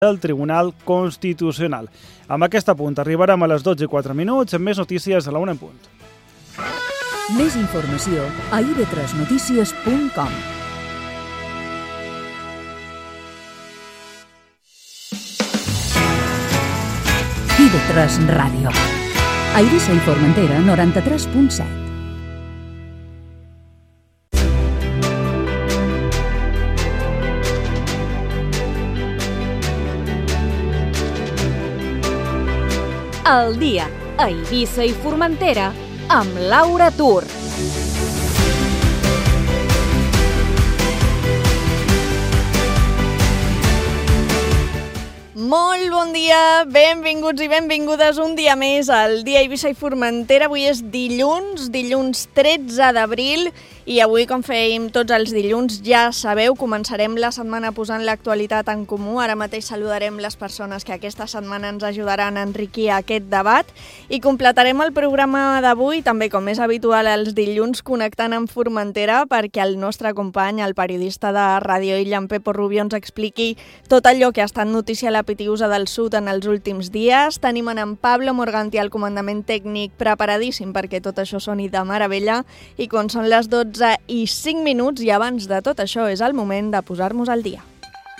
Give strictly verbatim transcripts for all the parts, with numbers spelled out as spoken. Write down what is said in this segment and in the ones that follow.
del Tribunal Constitucional. Amb aquest punt arribarem a les dotze i quatre minuts amb més notícies a la una en punt. Més informació a i ve tres notícies punt com. i ve tres Ràdio. A Eivissa i Formentera, noranta-tres punt set. El dia a Eivissa i Formentera amb Laura Tur. Molt bon dia, benvinguts i benvingudes un dia més al dia a Eivissa i Formentera. Avui és dilluns, dilluns tretze d'abril, i avui, com fèiem tots els dilluns, ja sabeu, començarem la setmana posant l'actualitat en comú. Ara mateix saludarem les persones que aquesta setmana ens ajudaran a enriquir aquest debat i completarem el programa d'avui, també com és habitual els dilluns, connectant amb Formentera perquè el nostre company, el periodista de Ràdio Illa, en Pepo Rubio, ens expliqui tot allò que ha estat notícia a la Pitiusa del Sud en els últims dies. Tenim en Pablo Morganti al comandament tècnic preparadíssim perquè tot això soni de meravella, i quan són les dotze i cinc minuts, i abans de tot això és el moment de posar-nos al dia.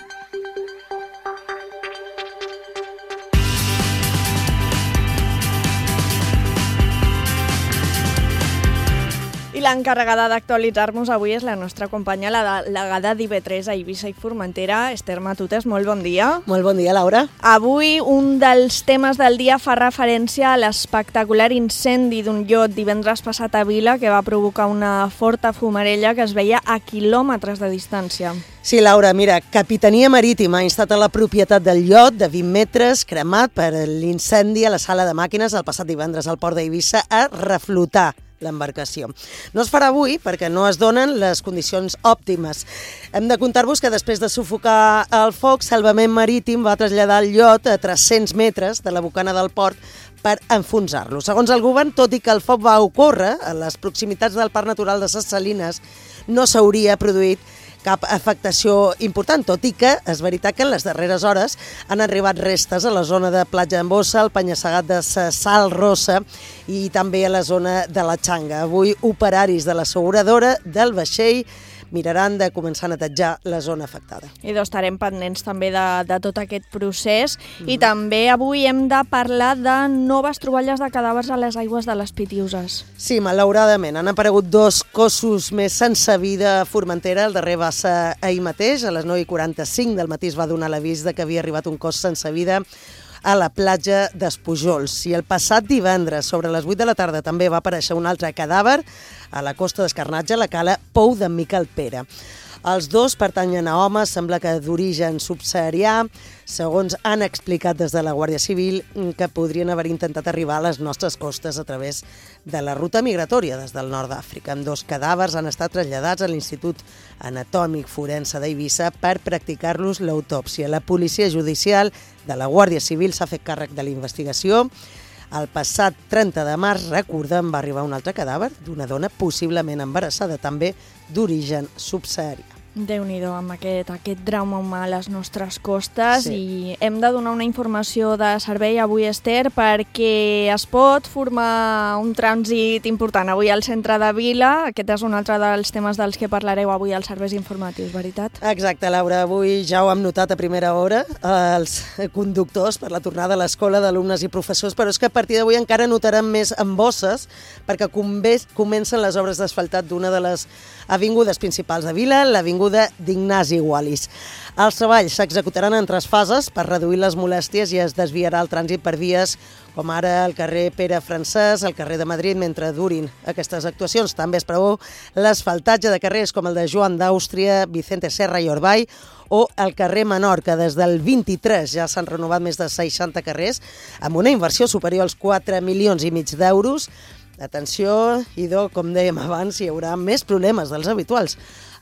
L'encarregada d'actualitzar-nos avui és la nostra companya, la delegada d'I ve tres a Eivissa i Formentera, Esther Matutes. Molt bon dia. Molt bon dia, Laura. Avui un dels temes del dia fa referència a l'espectacular incendi d'un iot divendres passat a Vila que va provocar una forta fumarella que es veia a quilòmetres de distància. Sí, Laura, mira, Capitania Marítima ha instat a la propietat del iot de vint metres cremat per l'incendi a la sala de màquines el passat divendres al port d'Eivissa a reflotar l'embarcació. No es farà avui perquè no es donen les condicions òptimes. Hem de contar-vos que després de sufocar el foc, Salvament Marítim va traslladar el iot a tres-cents metres de la bocana del port per enfonsar-lo. Segons el govern, tot i que el foc va ocórrer a les proximitats del Parc Natural de Ses Salines, no s'hauria produït cap afectació important, tot i que és veritat que en les darreres hores han arribat restes a la zona de Platja d'en Bossa, al penya-segat de Sal Rossa i també a la zona de la Xanga. Avui, operaris de l'asseguradora del vaixell miraran de començar a netejar la zona afectada. I doncs estarem pendents també de, de tot aquest procés. Mm-hmm. I també avui hem de parlar de noves troballes de cadàvers a les aigües de les Pitiuses. Sí, malauradament. Han aparegut dos cossos més sense vida a Formentera. El darrer va ser ahir mateix, a les nou i quaranta-cinc del matí es va donar l'avís de que havia arribat un cos sense vida a la platja d'Espujols. I el passat divendres, sobre les vuit de la tarda, també va aparèixer un altre cadàver a la costa d'Escarnatge, a la cala Pou d'en Miquel Pere. Els dos pertanyen a homes, sembla que d'origen subsaharià. Segons han explicat des de la Guàrdia Civil, que podrien haver intentat arribar a les nostres costes a través de la ruta migratòria des del nord d'Àfrica. Ambdós cadàvers han estat traslladats a l'Institut Anatòmic Forense d'Eivissa per practicar-los l'autòpsia. La policia judicial de la Guàrdia Civil s'ha fet càrrec de la investigació. El passat trenta de març, recordem, va arribar un altre cadàver d'una dona possiblement embarassada, també d'origen subsaharià. Déu-n'hi-do, amb aquest, aquest drama humà a les nostres costes. Sí. I hem de donar una informació de servei avui, Esther, perquè es pot formar un trànsit important avui al centre de Vila. Aquest és un altre dels temes dels que parlareu avui als serveis informatius, veritat? Exacte, Laura. Avui ja ho hem notat a primera hora, els conductors per la tornada a l'escola d'alumnes i professors, però és que a partir d'avui encara notarem més embosses perquè comencen les obres d'asfaltat d'una de les avingudes principals de Vila, l'avinguda d'Ignasi Gualis. Els treballs s'executaran en tres fases per reduir les molèsties i es desviarà el trànsit per vies com ara el carrer Pere Francès, el carrer de Madrid, mentre durin aquestes actuacions. També es preveu l'asfaltatge de carrers com el de Joan d'Àustria, Vicente Serra i Orbay, o el carrer Menorca. Des del vint-i-tres ja s'han renovat més de seixanta carrers, amb una inversió superior als quatre milions i mig d'euros. Atenció, idò, com dèiem abans, hi haurà més problemes dels habituals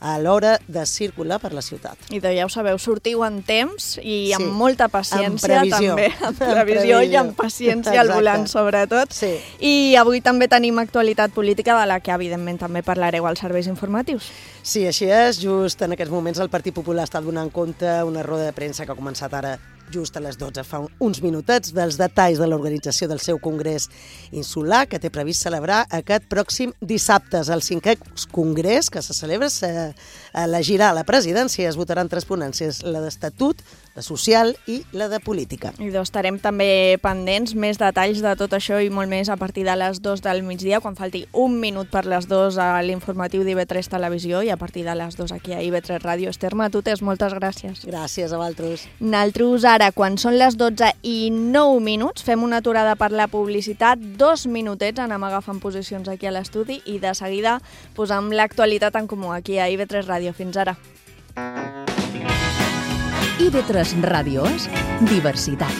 a l'hora de circular per la ciutat. I ja ho sabeu, sortiu en temps i amb Sí, molta paciència amb previsió. també, amb Amb previsió i previsió. amb paciència al Exacte. volant sobretot. Sí. I avui també tenim actualitat política de la que evidentment també parlareu als serveis informatius. Sí, així és. Just en aquests moments el Partit Popular està donant compte una roda de premsa que ha començat ara just a les dotze, fa uns minutets, dels detalls de l'organització del seu congrés insular, que té previst celebrar aquest pròxim dissabte. El cinquè congrés que se celebra s'elegirà la presidència i es votaran tres ponències, la d'estatut, la social i la de política. I doncs estarem també pendents, més detalls de tot això i molt més a partir de les dues del migdia, quan falti un minut per les dues a l'informatiu d'I V tres Televisió i a partir de les dues aquí a I V tres Ràdio. Esther Matutes, moltes gràcies. Gràcies a vosaltres. Naltros ara, quan són les dotze i nou minuts, fem una aturada per la publicitat, dos minutets, anem agafant posicions aquí a l'estudi i de seguida posam l'actualitat en comú aquí a I V tres Ràdio. Fins ara. I V tres Ràdio és diversitat.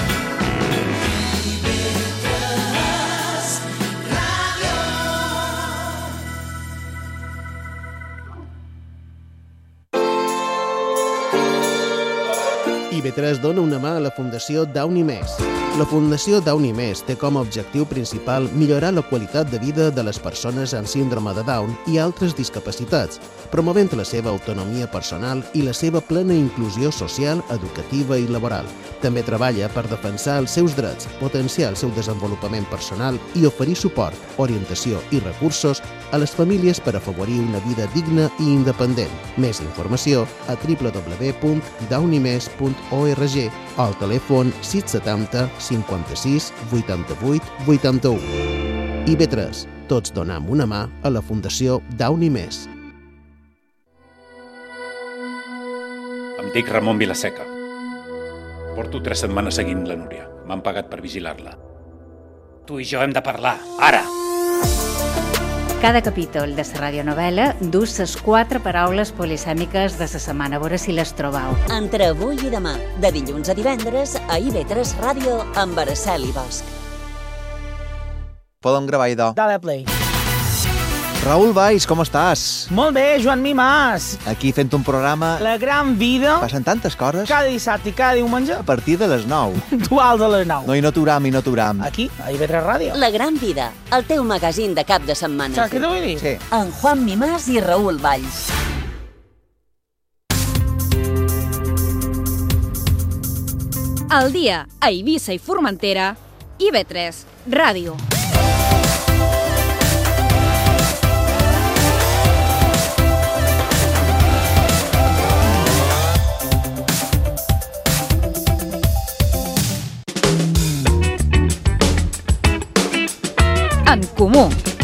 I V tres dona una mà a la Fundació Downy Més. La Fundació Downy Més té com a objectiu principal millorar la qualitat de vida de les persones amb síndrome de Down i altres discapacitats, promovent la seva autonomia personal i la seva plena inclusió social, educativa i laboral. També treballa per defensar els seus drets, potenciar el seu desenvolupament personal i oferir suport, orientació i recursos a les famílies per afavorir una vida digna i independent. Més informació a w w w punt downymes punt org o al telèfon sis setanta cinquanta-sis vuitanta-vuit vuitanta-u. I V tres, tots donam una mà a la Fundació Downy Més. Em dic Ramon Vilaseca. Porto tres setmanes seguint la Núria. M'han pagat per vigilar-la. Tu i jo hem de parlar, ara! Cada capítol de la radionovel·la du ses quatre paraules polisèmiques de la setmana. A veure si les trobau. Entre avui i demà, de dilluns a divendres, a I V tres Ràdio, amb Araceli Bosch. Podem gravar, idò. Dale play. Raül Valls, com estàs? Molt bé, Joan Mimàs. Aquí fent un programa... La gran vida. Passen tantes coses. Cada dissabte i cada diumenge. A partir de les nou. Dual de les nou. No hi no t'uram i no t'uram. Aquí, a I V tres Ràdio. La gran vida, el teu magazín de cap de setmana. Saps què t'ho vull dir? Sí. En Juan Mimàs i Raül Valls. Al dia, a Eivissa i Formentera, I V tres Ràdio. En comú.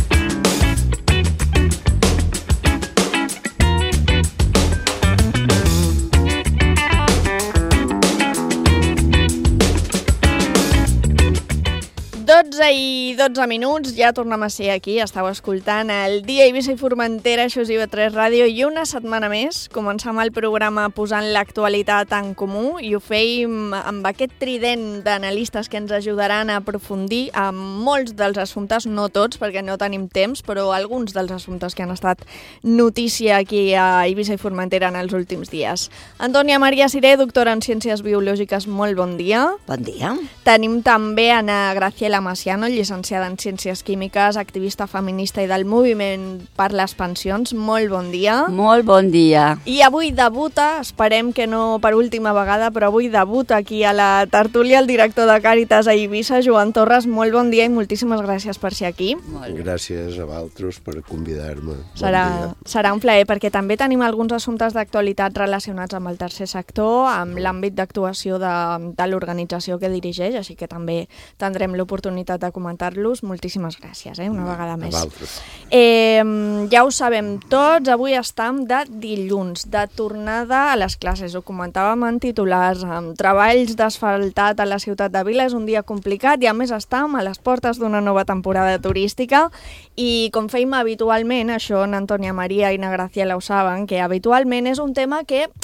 dotze i dotze minuts, ja tornem a ser aquí, estàu escoltant el dia Eivissa i Formentera, això és I V tres Ràdio, i una setmana més començam el programa posant l'actualitat en comú i ho feim amb aquest trident d'analistes que ens ajudaran a aprofundir amb molts dels assumptes, no tots perquè no tenim temps, però alguns dels assumptes que han estat notícia aquí a Eivissa i Formentera en els últims dies. Antònia Maria Siré, doctora en Ciències Biològiques, molt bon dia. Bon dia. Tenim també Ana Graciela Maciano, llicenciada en Ciències Químiques, activista feminista i del moviment per les pensions. Molt bon dia. Molt bon dia. I avui debuta, esperem que no per última vegada, però avui debuta aquí a la tertúlia el director de Càritas a Eivissa, Joan Torres. Molt bon dia i moltíssimes gràcies per ser aquí. Gràcies a vosaltres per convidar-me. Serà, bon serà un plaer, perquè també tenim alguns assumptes d'actualitat relacionats amb el tercer sector, amb l'àmbit d'actuació de, de l'organització que dirigeix, així que també tindrem l'oportunitat de comentar-los. Moltíssimes gràcies, eh, una no, vegada més. Eh, ja ho sabem tots, avui estem de dilluns, de tornada a les classes. Ho comentàvem en titulars, amb treballs d'asfaltat a la ciutat de Vila. És un dia complicat i a més estem a les portes d'una nova temporada turística i com feim habitualment, això en Antònia Maria i na Graciela ho saben, que habitualment és un tema que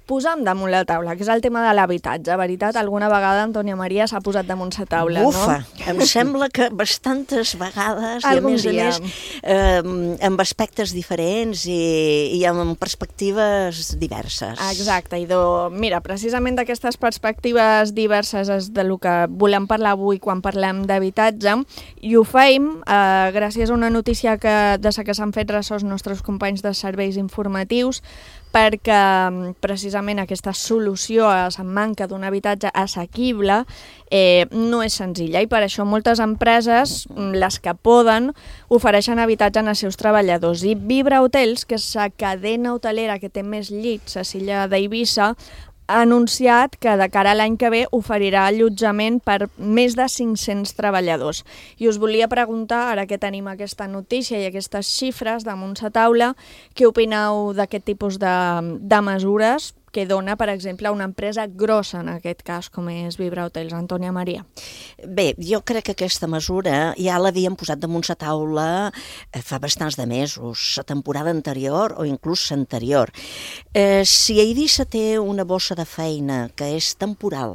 posar damunt la taula, que és el tema de l'habitatge. Veritat, alguna vegada Antònia Maria s'ha posat damunt la taula, Bufa, no? em sembla que bastantes vegades, Algun i a més dia. a més, eh, amb aspectes diferents i, i amb perspectives diverses. Exacte, Idó. Mira, precisament d'aquestes perspectives diverses és de lo que volem parlar avui quan parlem d'habitatge, i ho fem eh, gràcies a una notícia que, de la que s'han fet ressò els nostres companys de serveis informatius, perquè precisament aquesta solució a la manca d'un habitatge assequible eh, no és senzilla, i per això moltes empreses, les que poden, ofereixen habitatge als seus treballadors. I Vibra Hotels, que és la cadena hotelera que té més llits a l'illa d'Eivissa, ha anunciat que de cara a l'any que ve oferirà allotjament per més de cinc-cents treballadors. I us volia preguntar, ara que tenim aquesta notícia i aquestes xifres damunt la taula, què opineu d'aquest tipus de, de mesures que dona, per exemple, una empresa grossa, en aquest cas, com és Vibra Hotels. Antònia Maria. Bé, jo crec que aquesta mesura ja l'havíem posat damunt la taula fa bastants de mesos, la temporada anterior o inclús l'anterior. Eh, si Eivissa té una bossa de feina que és temporal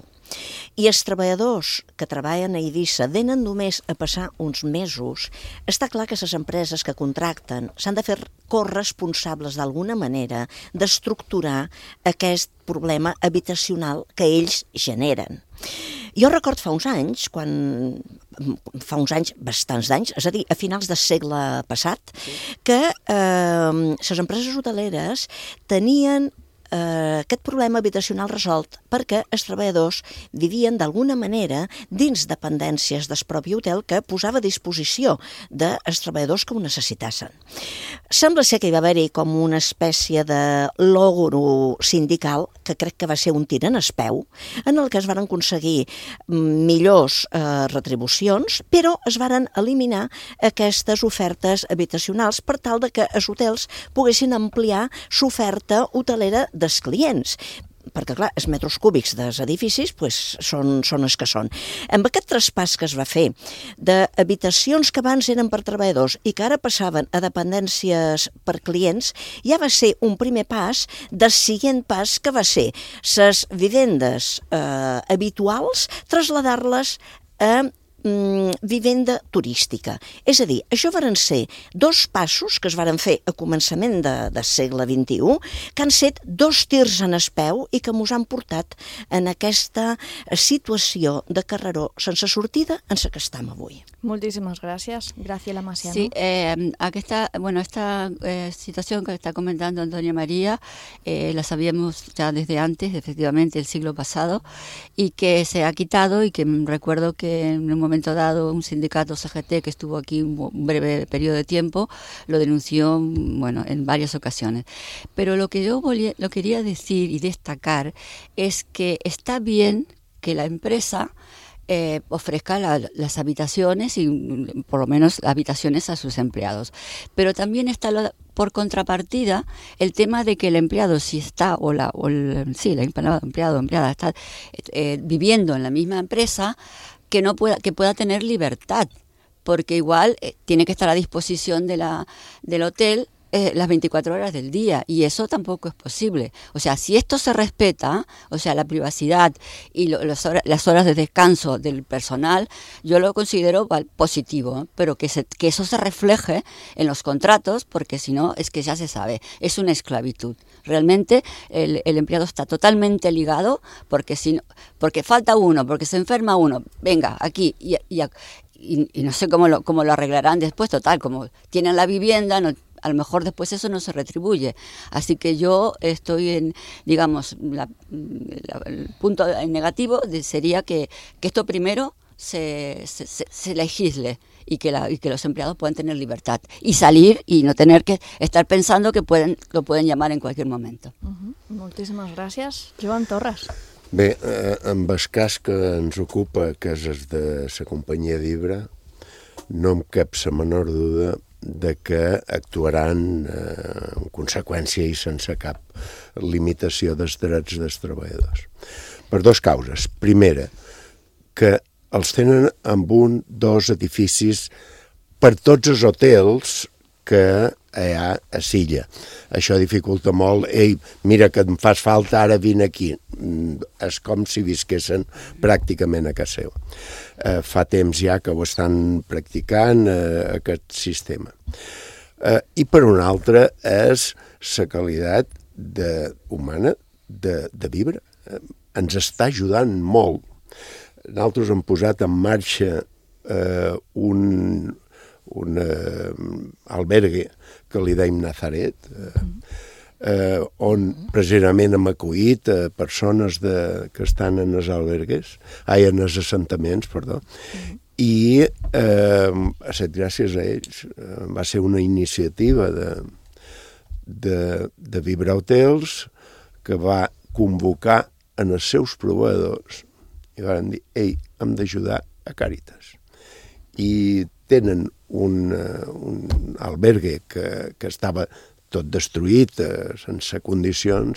i els treballadors que treballen a Eivissa venen només a passar uns mesos, està clar que les empreses que contracten s'han de fer corresponsables d'alguna manera d'estructurar aquest problema habitacional que ells generen. Jo record fa uns anys, quan fa uns anys, bastants d'anys, és a dir, a finals del segle passat, que eh, les empreses hoteleres tenien eh, aquest problema habitacional resolt perquè els treballadors vivien d'alguna manera dins dependències del propi hotel que posava a disposició dels treballadors que ho necessitassin. Sembla ser que hi va haver-hi com una espècie de logro sindical, que crec que va ser un tir en el peu, en el que es van aconseguir millors eh, retribucions, però es van eliminar aquestes ofertes habitacionals per tal de que els hotels poguessin ampliar l'oferta hotelera dels clients, perquè, clar, els metres cúbics dels edificis pues, són, són els que són. Amb aquest traspàs que es va fer d'habitacions que abans eren per treballadors i que ara passaven a dependències per clients, ja va ser un primer pas del següent pas, que va ser les vivendes eh, habituals, traslladar-les a vivenda turística. És a dir, això varen ser dos passos que es varen fer a començament de, del segle vint-i-u, que han set dos tirs en el peu i que mos han portat en aquesta situació de carreró sense sortida en la que estem avui. Moltíssimas gracias. Graciela Maciano. Sí, eh, aquí está, bueno, esta eh, situación que está comentando Antonia María, eh, la sabíamos ya desde antes, efectivamente, el siglo pasado, y que se ha quitado, y que recuerdo que en un momento dado un sindicato C G T que estuvo aquí un breve periodo de tiempo lo denunció, bueno, en varias ocasiones. Pero lo que yo volía, lo quería decir y destacar es que está bien que la empresa Eh, ofrezca la, las habitaciones y por lo menos habitaciones a sus empleados, pero también está la, por contrapartida el tema de que el empleado, si está o la o el, sí, el empleado o empleada está eh, viviendo en la misma empresa, que no pueda que pueda tener libertad, porque igual eh, tiene que estar a disposición de la del hotel Eh, las veinticuatro horas del día, y eso tampoco es posible. O sea, si esto se respeta, o sea, la privacidad y lo, los hora, las horas de descanso del personal, yo lo considero positivo, ¿eh? Pero que, se, que eso se refleje en los contratos, porque si no, es que ya se sabe, es una esclavitud. Realmente el, el empleado está totalmente ligado, porque si no, porque falta uno, porque se enferma uno, venga, aquí, y, y, y, y no sé cómo lo, cómo lo arreglarán después, total, como tienen la vivienda, no, a lo mejor después eso no se retribuye. Así que yo estoy en, digamos, la, la, el punto negativo de, sería que, que esto primero se, se, se legisle y que, la, y que los empleados puedan tener libertad y salir y no tener que estar pensando que pueden, lo pueden llamar en cualquier momento. Uh-huh. Moltíssimes gràcies. Joan Torres. Bé, eh, amb el cas que ens ocupa, que és el de la companyia Vibra, no em cap la menor duda de que actuaran eh, en conseqüència i sense cap limitació dels drets dels treballadors. Per dues causes. Primera, que els tenen amb un, dos edificis per tots els hotels que hi ha a Silla. Això dificulta molt. Ei, mira que em fas falta, ara vine aquí. És com si visquessin pràcticament a casa seva. Eh, fa temps ja que ho estan practicant, eh, aquest sistema. Eh, I per un altre és la qualitat de, humana de, de viure. Eh, ens està ajudant molt. Nosaltres hem posat en marxa eh, un, un eh, albergue que li deim Nazaret, eh, eh, on precisament hem acollit eh, persones de, que estan en els albergues, ai, en els assentaments, perdó, i eh, ha estat gràcies a ells. Eh, va ser una iniciativa de, de, de Vibra Hotels que va convocar en els seus proveïdors i van dir, ei, hem d'ajudar a Càritas. I tenen un, un albergue que, que estava tot destruït, eh, sense condicions,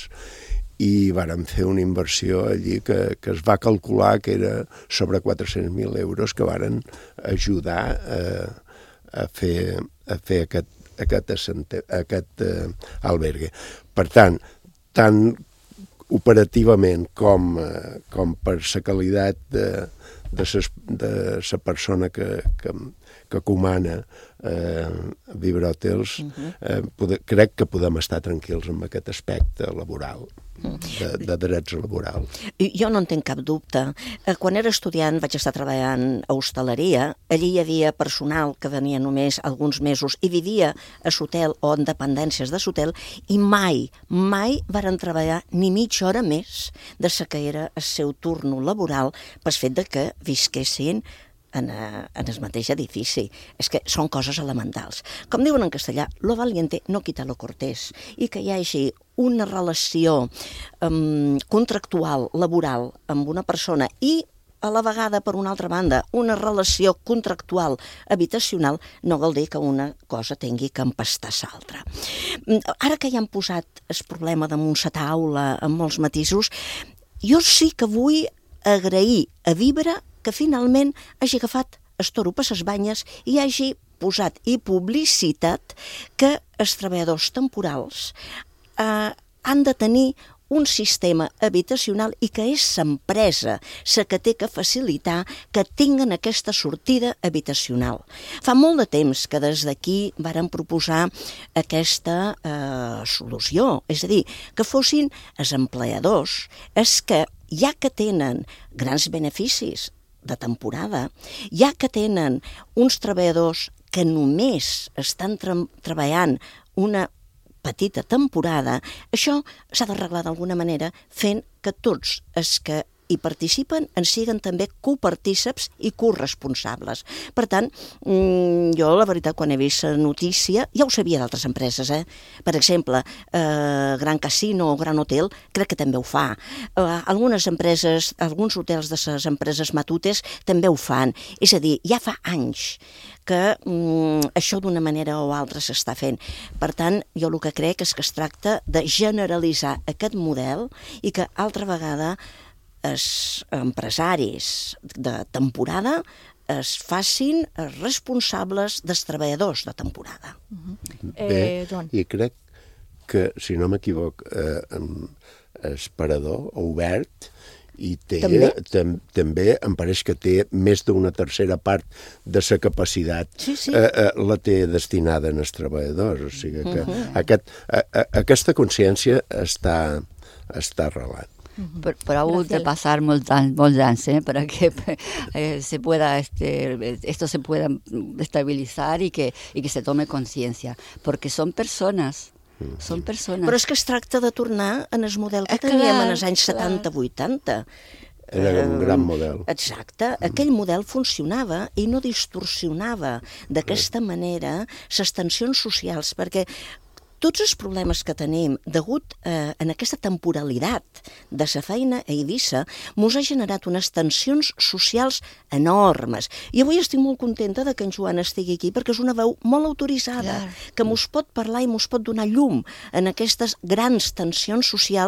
i varen fer una inversió allí que, que es va calcular que era sobre quatre-cents mil euros que varen ajudar eh, a fer, a fer aquest, aquest, assente, aquest eh, albergue. Per tant, tant operativament com, eh, com per la qualitat de, de, ses, de la persona que, que, que comana eh, Vibra Hotels, uh-huh. eh, poder, crec que podem estar tranquils amb aquest aspecte laboral. De, de drets laborals. Jo no en tinc cap dubte. Quan era estudiant vaig estar treballant a hostaleria. Allí hi havia personal que venia només alguns mesos i vivia a l'hotel o en dependències de l'hotel i mai, mai varen treballar ni mitja hora més de la que era el seu turno laboral pel fet de que visquessin en, en el mateix edifici. És que són coses elementals. Com diuen en castellà, lo valiente no quita lo cortés, i que hi hagi una relació um, contractual, laboral, amb una persona i a la vegada, per una altra banda, una relació contractual habitacional, no vol dir que una cosa tingui que empastar l'altra. Ara que ja han posat el problema damunt la taula amb molts matisos, jo sí que vull agrair a Vibra que finalment hagi agafat el toro per les banyes i hagi posat i publicitat que els treballadors temporals eh, han de tenir un sistema habitacional i que és l'empresa la que té que facilitar que tinguen aquesta sortida habitacional. Fa molt de temps que des d'aquí varen proposar aquesta eh, solució, és a dir, que fossin els empleadors els que, ja que tenen grans beneficis de temporada, ja que tenen uns treballadors que només estan tra treballant una petita temporada, això s'ha d'arreglar d'alguna manera fent que tots els que hi participen en siguen també copartíceps i corresponsables. Per tant, jo la veritat quan he vist la notícia, ja ho sabia d'altres empreses, eh? Per exemple, eh, Gran Casino o Gran Hotel crec que també ho fa. Eh, algunes empreses, alguns hotels de les empreses matutes també ho fan. És a dir, ja fa anys que mm, això d'una manera o altra s'està fent. Per tant, jo el que crec és que es tracta de generalitzar aquest model i que altra vegada els empresaris de temporada es facin responsables dels treballadors de temporada. Uh-huh. Bé, eh, Joan. I crec que, si no m'equivoc, eh, el parador obert i té, també? Tam, també em pareix que té més d'una tercera part de la capacitat sí, sí. Eh, eh, la té destinada als treballadors. O sigui que uh-huh. aquest, a, a, aquesta consciència està, està arrelant. Pero, pero aún de pasar muchos años ¿eh? para que eh, se pueda este, esto se pueda estabilizar y que, y que se tome conciencia, porque son personas. Són persones. Però és que es tracta de tornar en el model que teníem en els anys setanta vuitanta. Era un gran model. Exacte. Aquell model funcionava i no distorsionava d'aquesta manera les tensions socials, perquè tots els problemes que tenim degut eh, en aquesta temporalitat de la feina a Eivissa mos ha generat unes tensions socials enormes. I avui estic molt contenta de que en Joan estigui aquí perquè és una veu molt autoritzada, clar, que mos pot parlar i mos pot donar llum en aquestes grans tensions socials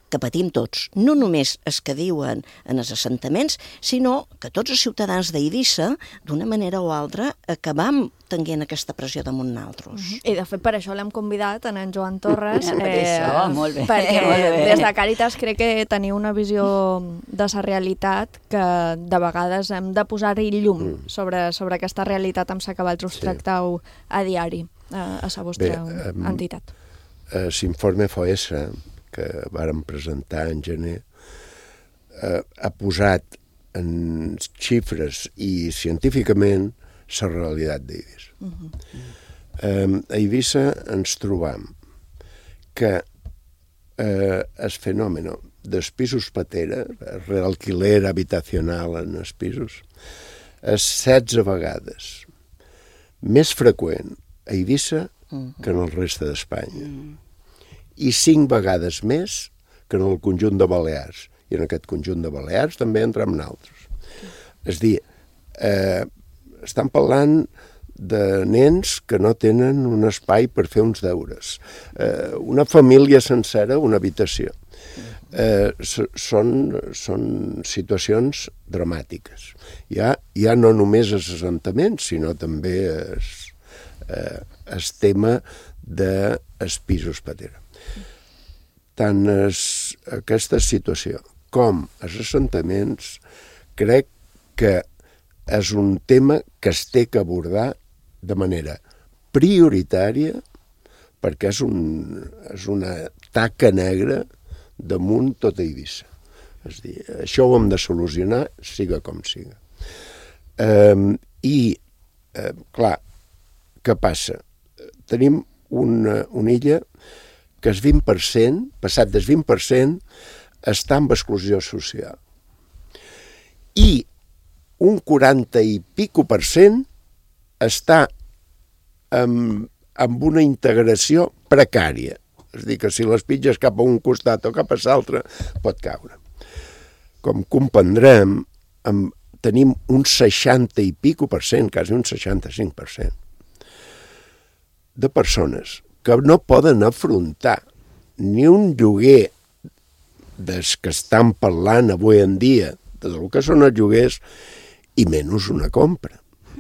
que patim tots, no només els que diuen en els assentaments, sinó que tots els ciutadans d'Eivissa, d'una manera o altra, acabam tenint aquesta pressió damunt nosaltres. Mm-hmm. I de fet per això l'hem convidat en en Joan Torres, per això, molt bé. perquè molt bé. des de Càritas crec que teniu una visió de la realitat que de vegades hem de posar-hi llum mm. sobre, sobre aquesta realitat amb la que vosaltres us sí. tracteu a diari a, a la vostra bé, um, entitat. L'informe F O E S, que vàrem presentar en gener, eh, ha posat en xifres i científicament la realitat d'Eivissa. Uh-huh. Eh, a Eivissa ens trobam que eh, el fenomen dels pisos patera, el realquiler habitacional en els pisos, és setze vegades més freqüent a Eivissa uh-huh. que en el reste d'Espanya. Uh-huh. I cinc vegades més que en el conjunt de Balears. I en aquest conjunt de Balears també entrem naltros. És a dir, eh, estan parlant de nens que no tenen un espai per fer uns deures. Eh, una família sencera, una habitació. Eh, són, són situacions dramàtiques. Ja, ja no només els assentaments, sinó també el eh, es tema dels pisos patera. Tant es, aquesta situació com els assentaments crec que és un tema que es té que abordar de manera prioritària perquè és, un, és una taca negra damunt tota Eivissa. És a dir, això ho hem de solucionar, siga com siga. Eh, I, eh, clar, què passa? Tenim una, una illa que el vint per cent, passat del vint per cent, està en exclusió social. I un quaranta i pico per cent està amb, amb una integració precària. És a dir, que si les pitges cap a un costat o cap a l'altre, pot caure. Com comprendrem, amb, tenim un seixanta i pico per cent, quasi un seixanta-cinc per cent, de persones que no poden afrontar ni un lloguer dels que estan parlant avui en dia, de lo que són els lloguers, i menys una compra.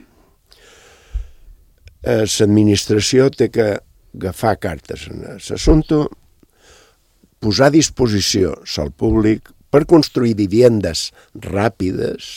L'administració té que agafar cartes en l'assumpte, posar a disposició al públic per construir viviendes ràpides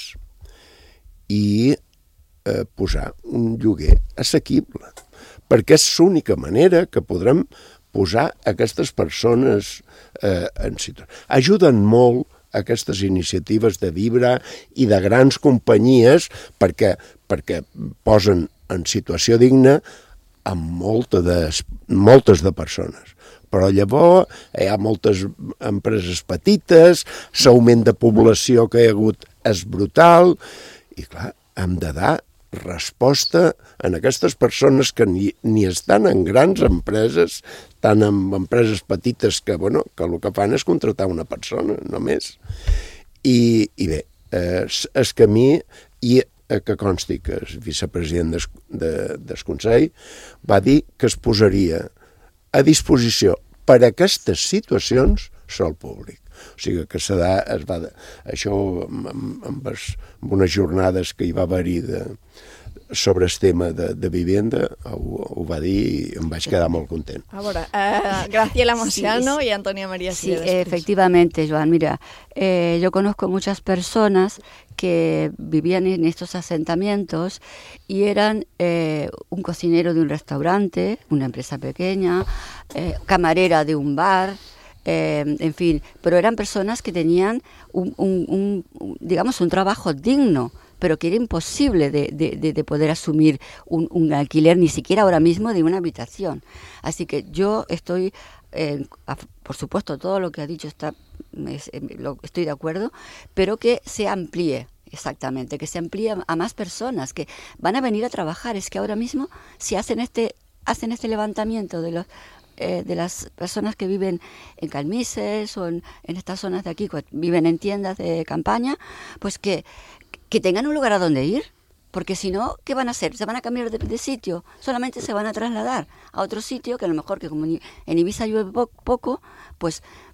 i eh, posar un lloguer assequible, perquè és l'única manera que podrem posar aquestes persones eh, en situació. Ajuden molt aquestes iniciatives de Vibra i de grans companyies perquè, perquè posen en situació digna amb molta de, moltes de persones. Però llavors hi ha moltes empreses petites, l'augment de població que hi ha hagut és brutal, i clar, hem de dar resposta en aquestes persones que ni, ni estan en grans empreses, tant en empreses petites que, bueno, que el que fan és contratar una persona, només. I, i bé, eh, el camí, i eh, que consti que el vicepresident des, de, del Consell va dir que es posaria a disposició per a aquestes situacions sol públic. O sigui que se da, es va, això amb, amb, amb unes jornades que hi va haver-hi de, sobre el tema de, de vivenda, ho, ho va dir i em vaig quedar molt content. A veure, uh, Graciela Marciano sí, y Antonia María. Sí, efectivamente, Joan. Mira, eh, yo conozco muchas personas que vivían en estos asentamientos y eran eh, un cocinero de un restaurante, una empresa pequeña, eh, camarera de un bar, Eh, en fin, pero eran personas que tenían un, un, un, digamos, un trabajo digno, pero que era imposible de, de, de poder asumir un, un alquiler, ni siquiera ahora mismo, de una habitación. Así que yo estoy, eh, a, por supuesto, todo lo que ha dicho está, es, lo, estoy de acuerdo, pero que se amplíe. Exactamente, que se amplíe a más personas que van a venir a trabajar. Es que ahora mismo, si hacen este, hacen este levantamiento de los Eh, de las personas que viven en Calmises o en, en estas zonas de aquí, que viven en tiendas de campaña, pues que, que tengan un lugar a donde ir, porque si no, ¿qué van a hacer? ¿Se van a cambiar de, de sitio? Solamente se van a trasladar a otro sitio que a lo mejor, que como en Ibiza llueve po poco, pues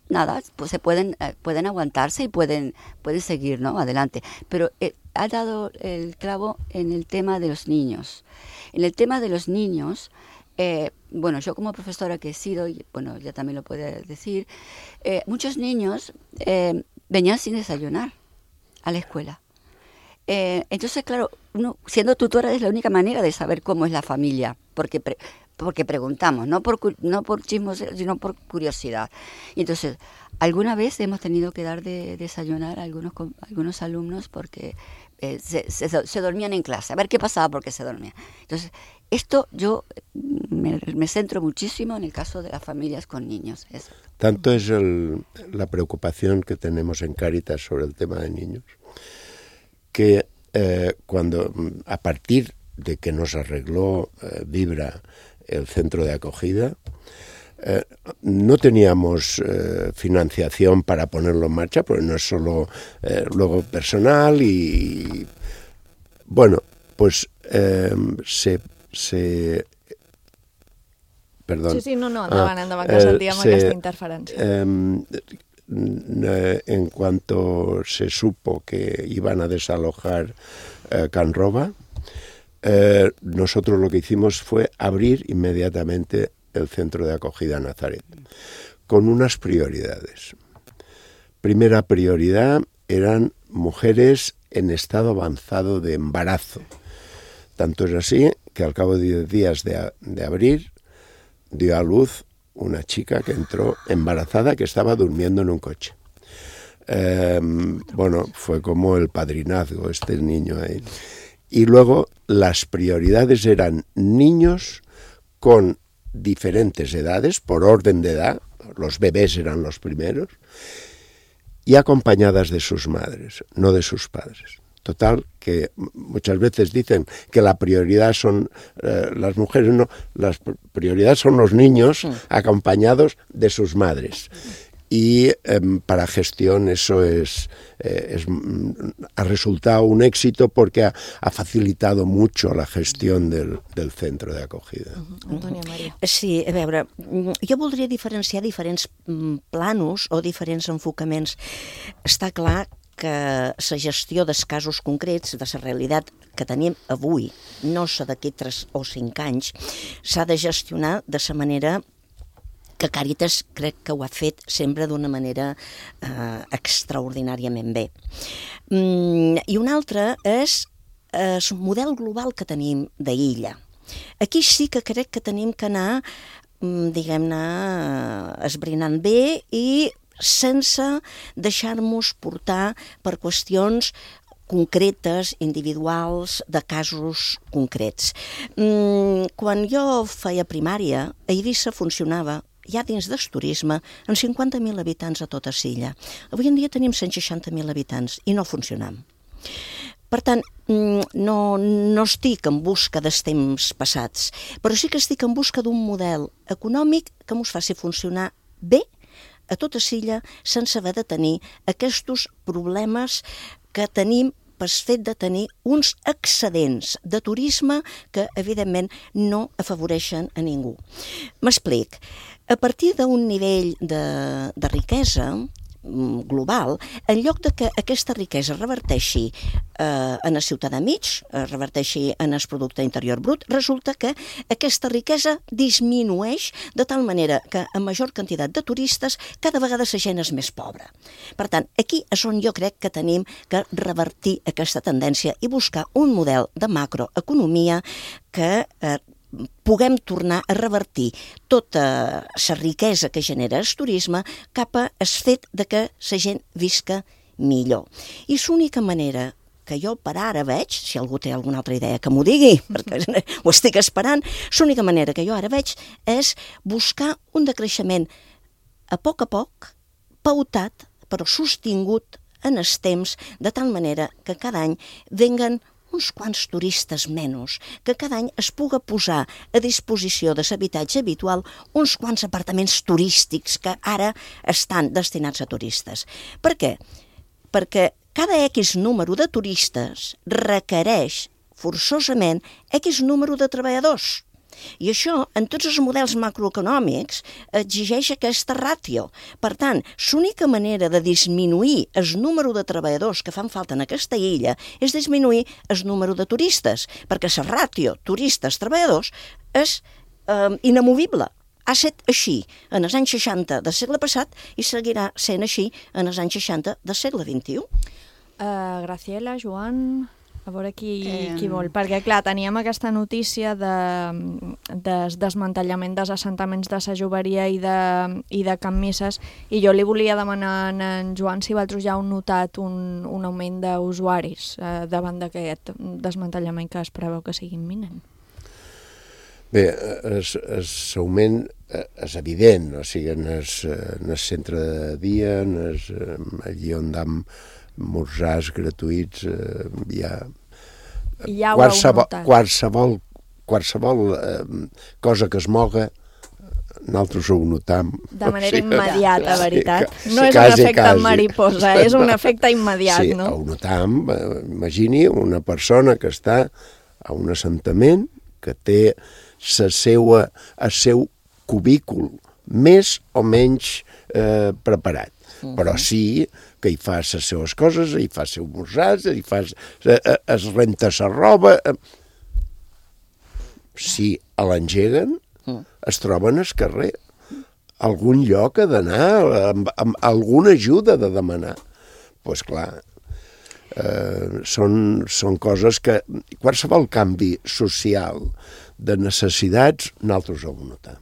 nada, pues se pueden, eh, pueden aguantarse y pueden, pueden seguir, ¿no? Adelante. Pero eh, ha dado el clavo en el tema de los niños. En el tema de los niños, eh, bueno, yo como profesora que he sido, y bueno, ya también lo puede decir, eh, muchos niños eh, venían sin desayunar a la escuela. Eh, entonces, claro, uno, siendo tutora es la única manera de saber cómo es la familia, porque pre, porque preguntamos, no por no por chismos, sino por curiosidad. Y entonces, alguna vez hemos tenido que dar de desayunar a algunos, a algunos alumnos porque eh, se, se, se dormían en clase, a ver qué pasaba porque se dormían. Entonces, esto yo me, me centro muchísimo en el caso de las familias con niños. Eso. Tanto es el, la preocupación que tenemos en Cáritas sobre el tema de niños, que eh, cuando, a partir de que nos arregló eh, Vibra el centro de acogida, eh, no teníamos eh, financiación para ponerlo en marcha, porque no es solo eh, luego personal y... Bueno, pues eh, se... se perdón. Sí, sí, no, no, endavant, ah, endavant, que sentíem se, aquesta interferència. Eh, en cuanto se supo que iban a desalojar eh, Can Roba, eh, nosotros lo que hicimos fue abrir inmediatamente el centro de acogida Nazaret, con unas prioridades. Primera prioridad eran mujeres en estado avanzado de embarazo. Tanto es así que al cabo de diez días de, de abrir, dio a luz una chica que entró embarazada que estaba durmiendo en un coche. Eh, bueno, fue como el padrinazgo este niño ahí. Y luego las prioridades eran niños con diferentes edades, por orden de edad, los bebés eran los primeros, y acompañadas de sus madres, no de sus padres. Total, que muchas veces dicen que la prioridad son eh, las mujeres, no, las prioridades son los niños acompañados de sus madres. Y eh, para gestión eso es, eh, es ha resultado un éxito porque ha, ha facilitado mucho la gestión del, del centro de acogida. Uh-huh. Antònia Maria. Sí, a veure, jo voldria diferenciar diferents planos o diferents enfocaments. Està clar que la gestió dels casos concrets, de la realitat que tenim avui, no la d'aquí tres o cinc anys, s'ha de gestionar de la manera que Càritas crec que ho ha fet sempre d'una manera eh, extraordinàriament bé. Mm, I una altra és el eh, model global que tenim d'illa. Aquí sí que crec que tenim que anar, diguem-ne, esbrinant bé i sense deixar-nos portar per qüestions concretes, individuals, de casos concrets. Quan jo feia primària, a Eivissa funcionava ja dins del turisme, amb cinquanta mil habitants a tota l'illa. Avui en dia tenim cent seixanta mil habitants i no funcionam. Per tant, no, no estic en busca dels temps passats, però sí que estic en busca d'un model econòmic que ens faci funcionar bé a tota l'illa sense haver de tenir aquests problemes que tenim pel fet de tenir uns excedents de turisme que, evidentment, no afavoreixen a ningú. M'explic. A partir d'un nivell de, de riquesa global, en lloc de que aquesta riquesa reverteixi eh, en el ciutadà mig, reverteixi en el producte interior brut, resulta que aquesta riquesa disminueix de tal manera que a major quantitat de turistes cada vegada la gent és més pobra. Per tant, aquí és on jo crec que tenim que revertir aquesta tendència i buscar un model de macroeconomia que eh, puguem tornar a revertir tota la riquesa que genera el turisme cap al fet de que la gent visca millor. I l'única manera que jo per ara veig, si algú té alguna altra idea que m'ho digui, perquè ho estic esperant, l'única manera que jo ara veig és buscar un decreixement a poc a poc, pautat, però sostingut en els temps, de tal manera que cada any venguen uns quants turistes menys, que cada any es puga posar a disposició de l'habitatge habitual uns quants apartaments turístics que ara estan destinats a turistes. Per què? Perquè cada X número de turistes requereix forçosament X número de treballadors. I això, en tots els models macroeconòmics, exigeix aquesta ràtio. Per tant, l'única manera de disminuir el número de treballadors que fan falta en aquesta illa és disminuir el número de turistes, perquè la ràtio turistes-treballadors és eh, inamovible. Ha estat així en els anys seixanta del segle passat i seguirà sent així en els anys seixanta del segle vint-i-u. Uh, Graciela, Joan, a veure qui, Eh, qui vol, perquè clar, teníem aquesta notícia de, de desmantellament dels assentaments de la joveria i de, i de Can Misses, i jo li volia demanar a en Joan si vosaltres ja heu notat un, un augment d'usuaris eh, davant d'aquest desmantellament que es preveu que sigui imminent. Bé, l'augment és evident, o sigui, en el, en el centre de dia, en el, allí on dam esmorzars gratuïts, eh, hi ha ja ho qualsevol, heu qualsevol, qualsevol eh, cosa que es moga, nosaltres ho notam. De manera o sigui, immediata, veritat. Sí, no és quasi, un efecte quasi. mariposa, és un efecte immediat, sí, no? Sí, ho notam. Imagini una persona que està a un assentament que té la seua, el seu cubícul més o menys eh, preparat. Uh -huh. Però sí que hi fa les seues coses, hi fa els seus esmorzars, hi fa, eh, es renta la roba. Si l'engeguen, es troben al carrer. Algun lloc ha d'anar, amb, amb alguna ajuda de demanar. Doncs pues clar, eh, són, són coses que qualsevol canvi social de necessitats nosaltres ho notem.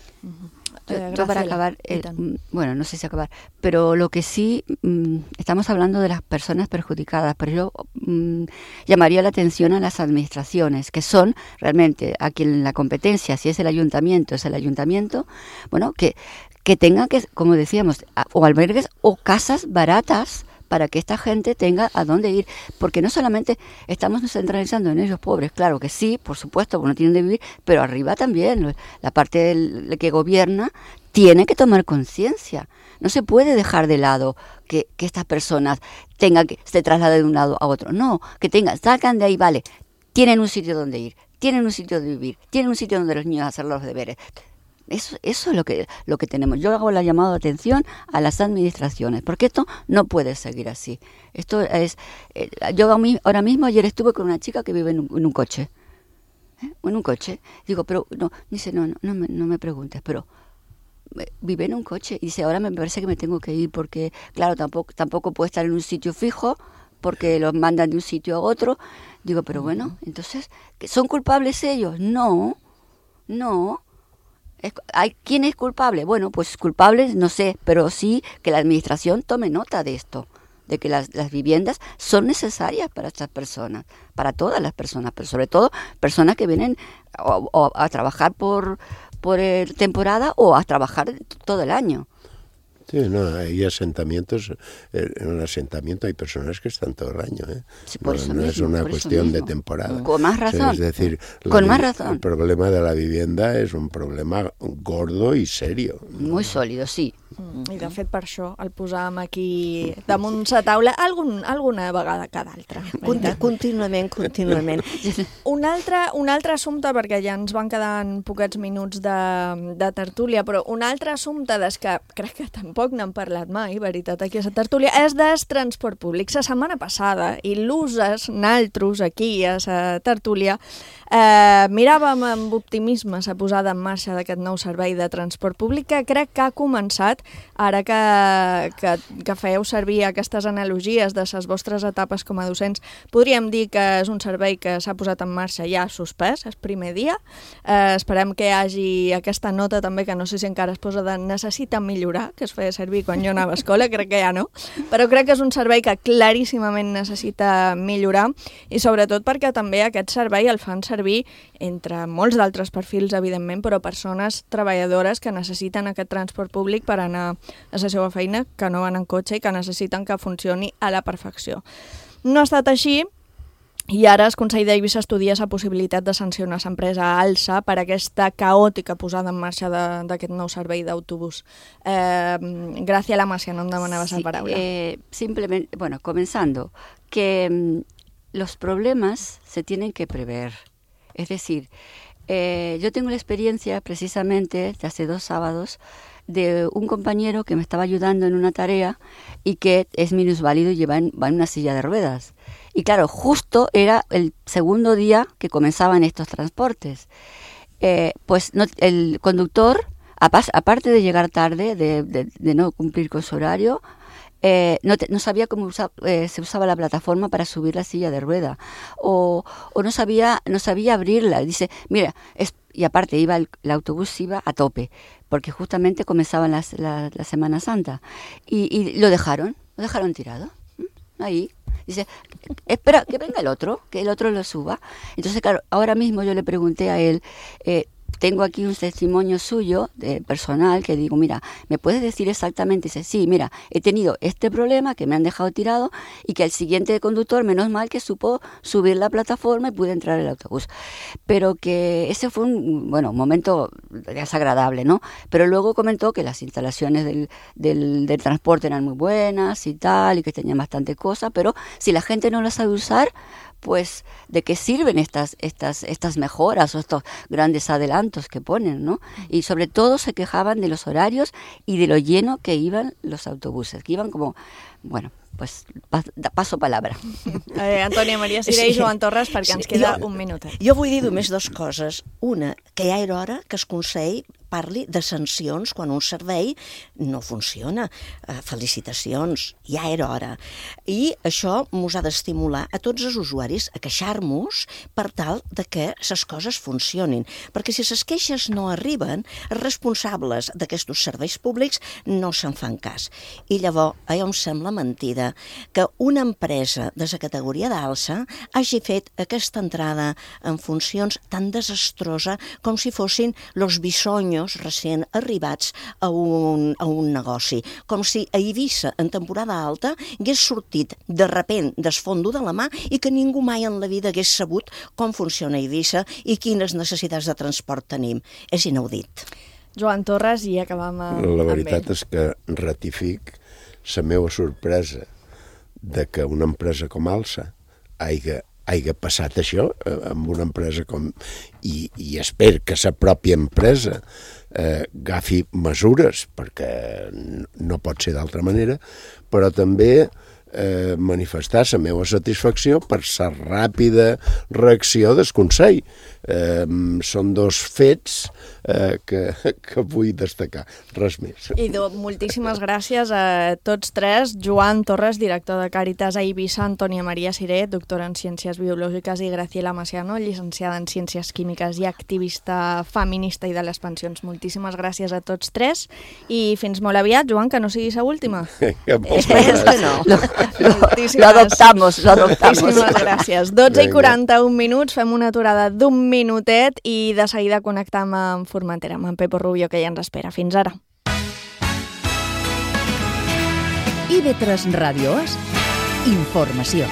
Eh, yo para acabar, eh, bueno, no sé si acabar, pero lo que sí, mmm, estamos hablando de las personas perjudicadas, pero yo mmm, llamaría la atención a las administraciones, que son realmente a quien la competencia, si es el ayuntamiento, es el ayuntamiento, bueno, que, que tenga que, como decíamos, o albergues o casas baratas para que esta gente tenga a dónde ir, porque no solamente estamos centralizando en ellos pobres, claro que sí, por supuesto, porque no tienen de vivir, pero arriba también, la parte del, que gobierna tiene que tomar conciencia. No se puede dejar de lado que, que estas personas tengan que se trasladen de un lado a otro, no, que tengan, salgan de ahí, vale, tienen un sitio donde ir, tienen un sitio donde vivir, tienen un sitio donde los niños hacer los deberes. Eso, eso es lo que, lo que tenemos. Yo hago la llamada de atención a las administraciones, porque esto no puede seguir así. Esto es, eh, yo ahora mismo, ayer estuve con una chica que vive en un, en un coche, ¿eh? en un coche. Digo, pero no, dice, no, no, no me, no me preguntes, pero vive en un coche. Y dice, ahora me parece que me tengo que ir porque, claro, tampoco, tampoco puedo estar en un sitio fijo, porque los mandan de un sitio a otro. Digo, pero bueno, entonces, ¿son culpables ellos? No, no. ¿Hay, ¿Quién es culpable? Bueno, pues culpables no sé, pero sí que la administración tome nota de esto, de que las, las viviendas son necesarias para estas personas, para todas las personas, pero sobre todo personas que vienen o, o a trabajar por, por eh, temporada o a trabajar todo el año. Sí, no, hay asentamientos, en un asentamiento hay personas que están todo el año, ¿eh? Sí, por no, eso no mismo, es una por eso cuestión mismo. de temporada. Con más razón. Es decir, Con la, más razón. el problema de la vivienda es un problema gordo y serio. Muy sòlido, sí. Mm, I de fet per això el posàvem aquí damunt la taula algun, alguna vegada cada altra. Conti contínuament, contínuament. Un altre, un altre assumpte, perquè ja ens van quedant poquets minuts de, de tertúlia, però un altre assumpte des que crec que tampoc n'han parlat mai, veritat, aquí a la tertúlia, és del transport públic. La setmana passada, i l'uses, naltros, aquí a la tertúlia, eh, miràvem amb optimisme la posada en marxa d'aquest nou servei de transport públic que crec que ha començat ara que, que, que fèieu servir aquestes analogies de les vostres etapes com a docents. Podríem dir que és un servei que s'ha posat en marxa ja suspès, el primer dia. Eh, esperem que hi hagi aquesta nota també, que no sé si encara es posa de necessita millorar, que es feia servir quan jo anava a escola, crec que ja no, però crec que és un servei que claríssimament necessita millorar i sobretot perquè també aquest servei el fan servir entre molts d'altres perfils, evidentment, però persones treballadores que necessiten aquest transport públic per anar a la seva feina, que no van en cotxe i que necessiten que funcioni a la perfecció. No ha estat així i ara el Consell d'Eivissa estudia la possibilitat de sancionar l'empresa Alsa per aquesta caòtica posada en marxa d'aquest nou servei d'autobús. Eh, Graciela Masia, no em demanaves sí, la paraula. Eh, simplemente, bueno, comenzando, que mm, los problemas se tienen que prever. Es decir, Eh, yo tengo la experiencia precisamente de hace dos sábados de un compañero que me estaba ayudando en una tarea y que es minusválido y lleva en, va en una silla de ruedas. Y claro, justo era el segundo día que comenzaban estos transportes. Eh, pues no, el conductor, aparte de llegar tarde, de, de, de no cumplir con su horario, eh, no, te, no sabía cómo usa, eh, se usaba la plataforma para subir la silla de rueda, o, o no sabía no sabía abrirla. Dice, mira, es, y aparte iba el, el autobús iba a tope, porque justamente comenzaba la, la, la Semana Santa, y, y lo dejaron, lo dejaron tirado, ahí. Dice, espera, que venga el otro, que el otro lo suba. Entonces, claro, ahora mismo yo le pregunté a él, eh, tengo aquí un testimonio suyo, de personal, que digo, mira, ¿me puedes decir exactamente? Dice, sí, mira, he tenido este problema que me han dejado tirado y que el siguiente conductor, menos mal que supo subir la plataforma y pude entrar al autobús. Pero que ese fue un, bueno, un momento desagradable, ¿no? Pero luego comentó que las instalaciones del, del, del transporte eran muy buenas y tal, y que tenían bastante cosas, pero si la gente no las sabe usar, pues ¿de qué sirven estas estas estas mejoras o estos grandes adelantos que ponen, ¿no? Y sobre todo se quejaban de los horarios y de lo lleno que iban los autobuses, que iban como, bueno, pues passo palabra. Eh, Antònia Maria Siré i Joan Torres, perquè ens queda un minutet. Jo vull dir només dues coses. Una, que ja era hora que el Consell parli de sancions quan un servei no funciona. Uh, felicitacions, ja era hora. I això mos ha d'estimular a tots els usuaris a queixar-nos per tal de que les coses funcionin. Perquè si les queixes no arriben, els responsables d'aquests serveis públics no se'n fan cas. I llavors, a mi em sembla mentida que una empresa de la categoria d'alça hagi fet aquesta entrada en funcions tan desastrosa com si fossin los bisoños recient arribats a un, a un negoci. Com si a Eivissa, en temporada alta, hagués sortit de repent del fondo de la mà i que ningú mai en la vida hagués sabut com funciona Eivissa i quines necessitats de transport tenim. És inaudit. Joan Torres, i acabam amb ell. La veritat és que ratific la meva sorpresa de que una empresa com Alsa hagi, hagi passat això amb una empresa com... I, i espero que la pròpia empresa eh, agafi mesures, perquè no pot ser d'altra manera, però també eh, manifestar la meva satisfacció per la ràpida reacció del Consell. Eh, són dos fets eh, que, que vull destacar, res més. I do, moltíssimes gràcies a tots tres. Joan Torres, director de Càritas a Eivissa, Antònia Maria Siré, doctora en Ciències Biològiques, i Graciela Maciano, llicenciada en Ciències Químiques i activista feminista i de les pensions. Moltíssimes gràcies a tots tres i fins molt aviat, Joan, que no siguis l'última. Espero que no. Lo, lo, lo adoptamos, lo adoptamos. Moltíssimes gràcies. dotze i quaranta-un minuts, fem una aturada d'un minutet i de seguida connectam amb Formentera, amb en Pepo Rubio, que ja ens espera. Fins ara. I ve tres Ràdio És informació.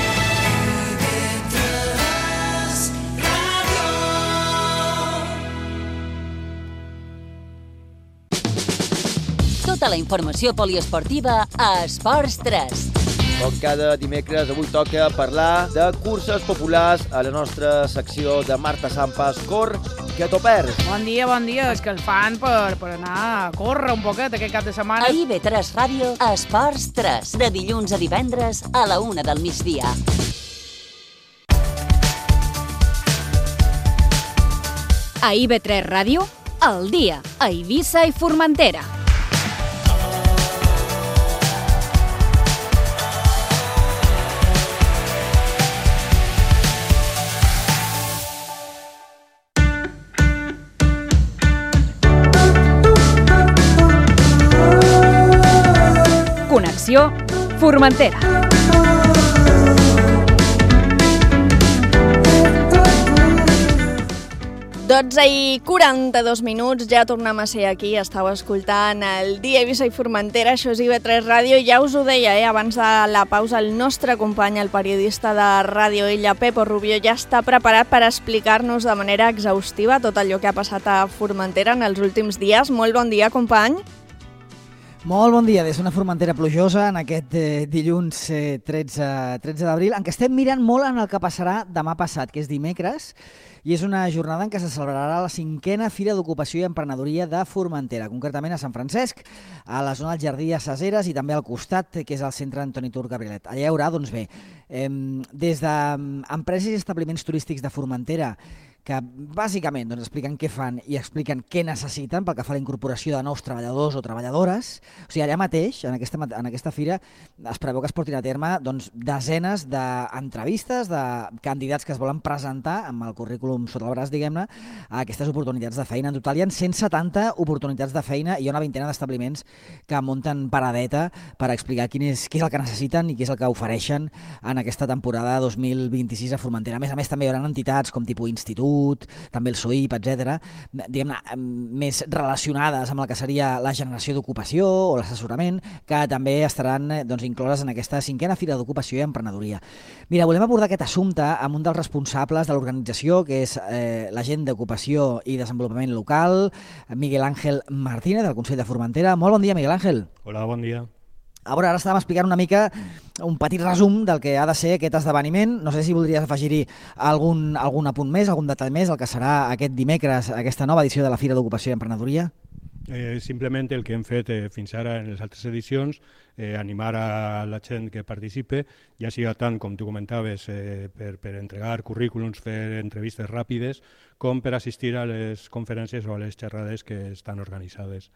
Tota la informació poliesportiva a Esports tres. Com cada dimecres, avui toca parlar de curses populars a la nostra secció de Marta Sampas. Cor, que t'ho perds. Bon dia, bon dia. És que el fan per, per anar a córrer un poquet aquest cap de setmana. A I ve tres Ràdio, Esports tres, de dilluns a divendres a la una del migdia. A I ve tres Ràdio, al dia, a Eivissa i Formentera. Connexió Formentera. dotze i quaranta-dos minuts, ja tornem a ser aquí, estàu escoltant el Dia Eivissa i Formentera, això és I ve tres Ràdio, ja us ho deia, eh, abans de la pausa, el nostre company, el periodista de Ràdio Illa, Pepo Rubio, ja està preparat per explicar-nos de manera exhaustiva tot allò que ha passat a Formentera en els últims dies. Molt bon dia, company. Molt bon dia des d'una Formentera plujosa en aquest eh, dilluns eh, tretze d'abril, en què estem mirant molt en el que passarà demà passat, que és dimecres, i és una jornada en què se celebrarà la cinquena Fira d'Ocupació i Emprenedoria de Formentera, concretament a Sant Francesc, a la zona del Jardí a Saseres i també al costat, que és el centre Antoni Tur Gabrielet. Allà hi haurà, doncs bé, eh, des d'empreses i establiments turístics de Formentera, que bàsicament doncs, expliquen què fan i expliquen què necessiten pel que fa a la incorporació de nous treballadors o treballadores. O sigui, allà mateix, en aquesta, en aquesta fira, es preveu que es portin a terme doncs, desenes d'entrevistes de candidats que es volen presentar amb el currículum sota el braç, diguem-ne, a aquestes oportunitats de feina. En total hi ha cent setanta oportunitats de feina i hi ha una vintena d'establiments que munten paradeta per explicar quin és, què és el que necessiten i què és el que ofereixen en aquesta temporada dos mil vint-i-sis a Formentera. A més a més, també hi haurà entitats com tipus institut, també el S O I P, etcètera, diguem-ne, més relacionades amb el que seria la generació d'ocupació o l'assessorament, que també estaran doncs, incloses en aquesta cinquena Fira d'Ocupació i Emprenedoria. Mira, volem abordar aquest assumpte amb un dels responsables de l'organització, que és eh, l'agent d'Ocupació i Desenvolupament Local, Miguel Ángel Martínez, del Consell de Formentera. Molt bon dia, Miguel Ángel. Hola, bon dia. A veure, ara estàvem explicant una mica un petit resum del que ha de ser aquest esdeveniment. No sé si voldries afegir-hi algun, algun apunt més, algun detall més, el que serà aquest dimecres, aquesta nova edició de la Fira d'Ocupació i Emprenedoria. Eh, simplement el que hem fet eh, fins ara en les altres edicions, eh, animar a la gent que participe, ja sigui tant, com tu comentaves, eh, per, per entregar currículums, fer entrevistes ràpides, com per assistir a les conferències o a les xerrades que estan organitzades.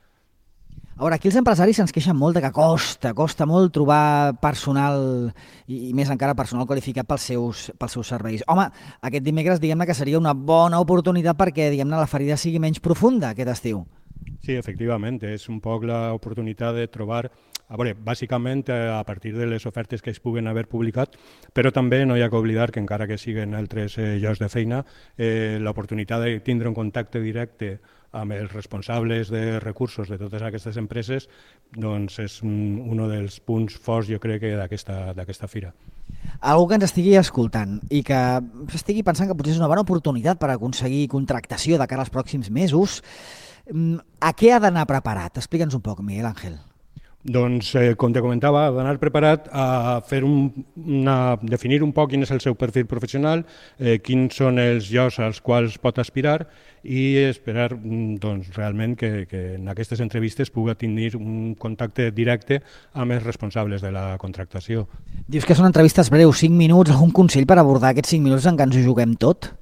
A veure, aquí els empresaris se'ns queixen molt de que costa, costa molt trobar personal i, i més encara personal qualificat pels seus, pels seus serveis. Home, aquest dimecres diguem-ne que seria una bona oportunitat perquè diguem-ne la ferida sigui menys profunda aquest estiu. Sí, efectivament, és un poc l'oportunitat de trobar, a veure, bàsicament a partir de les ofertes que es puguen haver publicat, però també no hi ha que oblidar que encara que siguen altres eh, llocs de feina, eh, l'oportunitat de tindre un contacte directe amb els responsables de recursos de totes aquestes empreses, doncs és un, un dels punts forts, jo crec, d'aquesta d'aquesta fira. Algú que ens estigui escoltant i que estigui pensant que potser és una bona oportunitat per aconseguir contractació de cara als pròxims mesos, a què ha d'anar preparat? Explica'ns un poc, Miguel Ángel. Doncs, eh, com te comentava, ha d'anar preparat a fer un, una, definir un poc quin és el seu perfil professional, eh, quins són els llocs als quals pot aspirar i esperar doncs, realment que, que en aquestes entrevistes pugui tenir un contacte directe amb els responsables de la contractació. Dius que són entrevistes breus, cinc minuts, algun consell per abordar aquests cinc minuts en què ens ho juguem tot?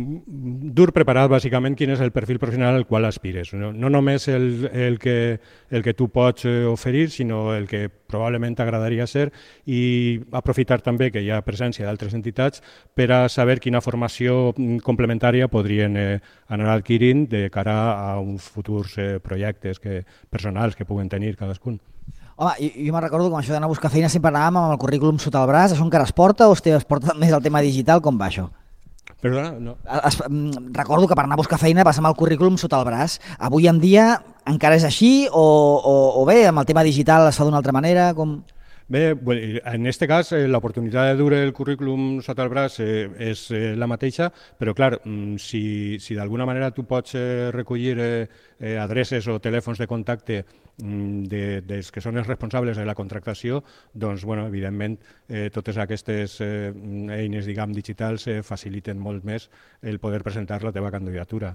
Dur preparat, bàsicament, quin és el perfil professional al qual aspires. No, no només el, el, que, el que tu pots oferir, sinó el que probablement t'agradaria ser i aprofitar també que hi ha presència d'altres entitats per a saber quina formació complementària podrien eh, anar adquirint de cara a uns futurs eh, projectes que, personals que puguen tenir cadascun. Home, jo, jo me'n recordo que amb això d'anar a buscar feina sempre anàvem amb el currículum sota el braç. Això encara es porta o es porta més el tema digital? Com va això? Perdona, no. Es, recordo que per anar a buscar feina passàvem el currículum sota el braç. Avui en dia encara és així o, o, o bé, amb el tema digital es fa d'una altra manera? Com... Bé, en aquest cas eh, l'oportunitat de dur el currículum sota el braç eh, és eh, la mateixa, però clar, si, si d'alguna manera tu pots eh, recollir eh, eh, adreces o telèfons de contacte de, dels que són els responsables de la contractació, doncs, bueno, evidentment, eh, totes aquestes eh, eines, diguem, digitals eh, faciliten molt més el poder presentar la teva candidatura.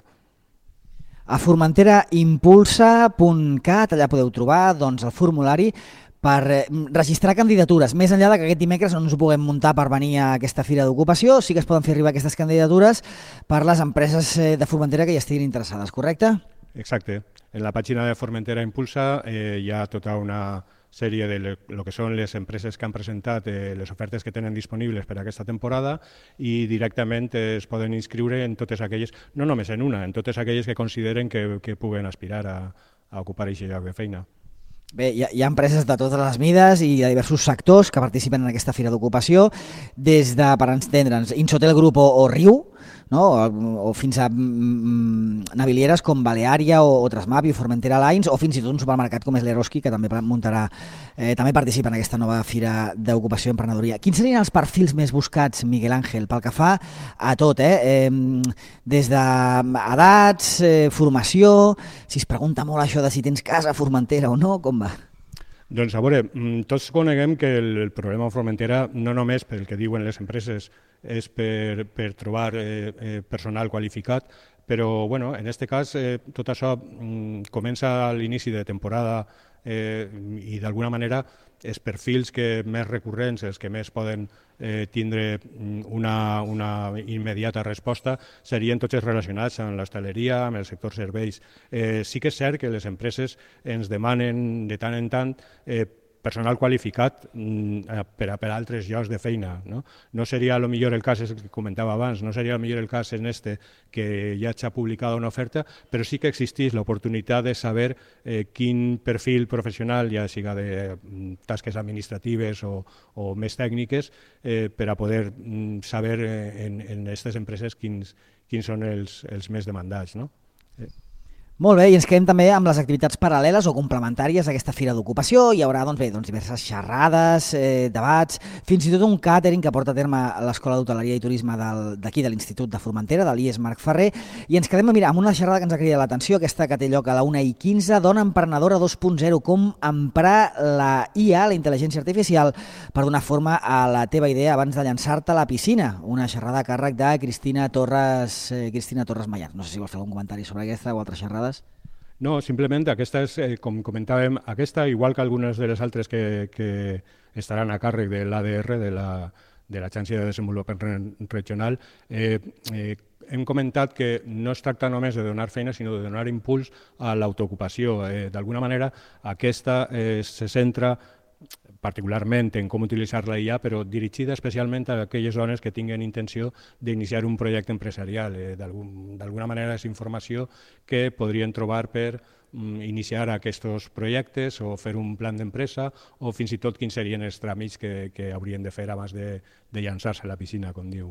A formentera impulsa punt cat, allà podeu trobar doncs, el formulari per registrar candidatures. Més enllà de que aquest dimecres no ens ho puguem muntar per venir a aquesta Fira d'Ocupació, sí que es poden fer arribar aquestes candidatures per les empreses de Formentera que hi estiguin interessades, correcte? Exacte. En la pàgina de Formentera Impulsa eh, hi ha tota una sèrie de lo que són les empreses que han presentat eh, les ofertes que tenen disponibles per a aquesta temporada i directament eh, es poden inscriure en totes aquelles, no només en una, en totes aquelles que consideren que, que puguen aspirar a, a ocupar aquest lloc de feina. Bé, hi ha, hi ha empreses de totes les mides i de diversos sectors que participen en aquesta Fira d'Ocupació, des de, per entendre'ns, Insotel Group o, o Riu, no? o, o fins a mm, navilieres com Baleària o, o Trasmap i Formentera Lines, o fins i tot un supermercat com és l'Eroski, que també muntarà, eh, també participa en aquesta nova Fira d'Ocupació i Emprenedoria. Quins serien els perfils més buscats, Miguel Ángel, pel que fa a tot, eh? eh des d'edats, eh, formació, si es pregunta molt això de si tens casa a Formentera o no, com va? Doncs a veure, tots coneguem que el, el problema de Formentera, no només pel que diuen les empreses, és per, per trobar eh, eh, personal qualificat, però bueno, en aquest cas eh, tot això mm, comença a l'inici de temporada eh, i d'alguna manera els perfils que més recurrents, els que més poden eh, tindre una, una immediata resposta, serien tots els relacionats amb l'hostaleria, amb el sector serveis. Eh, sí que és cert que les empreses ens demanen de tant en tant eh, personal qualificat per a, per a altres llocs de feina. No, no seria a lo millor el cas, el que comentava abans, no seria a lo millor el cas en este que ja s'ha publicat una oferta, però sí que existeix l'oportunitat de saber eh, quin perfil professional, ja siga de tasques administratives o, o més tècniques, eh, per a poder mm, saber eh, en aquestes empreses quins, quins són els, els més demandats. No? Eh. Molt bé, i ens quedem també amb les activitats paral·leles o complementàries d'aquesta Fira d'Ocupació. Hi haurà doncs, bé, doncs, diverses xerrades, eh, debats, fins i tot un càtering que porta a terme l'Escola d'Hoteleria i Turisme d'aquí de l'Institut de Formentera, de l'I E S Marc Ferrer, i ens quedem mira, amb una xerrada que ens ha cridat l'atenció, aquesta que té lloc a la una i quinze, Dona Emprenedora dos punt zero, com emprar la I A, la intel·ligència artificial, per donar forma a la teva idea abans de llançar-te a la piscina. Una xerrada a càrrec de Cristina Torres, eh, Cristina Torres Mallar. No sé si vols fer algun comentari sobre aquesta o altres xerrades. No, simplement aquesta és, eh, com comentàvem, aquesta, igual que algunes de les altres que, que estaran a càrrec de l'A D R, de la, de l'Agència de Desenvolupament Regional, eh, eh, hem comentat que no es tracta només de donar feina, sinó de donar impuls a l'autoocupació. Eh, D'alguna manera, aquesta eh, se centra particularment en com utilitzar la I A, però dirigida especialment a aquelles dones que tinguin intenció d'iniciar un projecte empresarial. Eh, D'alguna manera és informació que podrien trobar per mm, iniciar aquests projectes o fer un plan d'empresa o fins i tot quins serien els tràmits que, que haurien de fer abans de, de llançar-se a la piscina, com diu.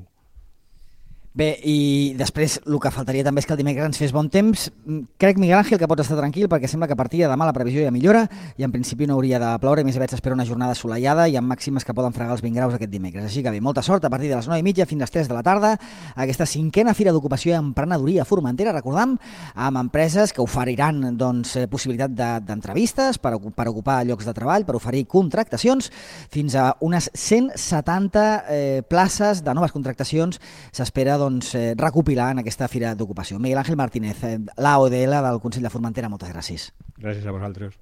Bé, i després el que faltaria també és que el dimecres ens fes bon temps. Crec, Miguel Ángel, que pots estar tranquil perquè sembla que a partir de demà la previsió ja millora i en principi no hauria de ploure, més aviat s'espera una jornada assolellada i amb màximes que poden fregar els vint graus aquest dimecres. Així que bé, molta sort a partir de les nou i mitja fins a les tres de la tarda aquesta cinquena Fira d'Ocupació i Emprenedoria a Formentera, recordam, amb empreses que oferiran doncs, possibilitat d'entrevistes per, per ocupar llocs de treball, per oferir contractacions, fins a unes cent setanta eh, places de noves contractacions s'espera doncs, eh, recopilar en aquesta Fira d'Ocupació. Miguel Ángel Martínez, eh, l'A O D L del Consell de Formentera, moltes gràcies. Gràcies a vosaltres.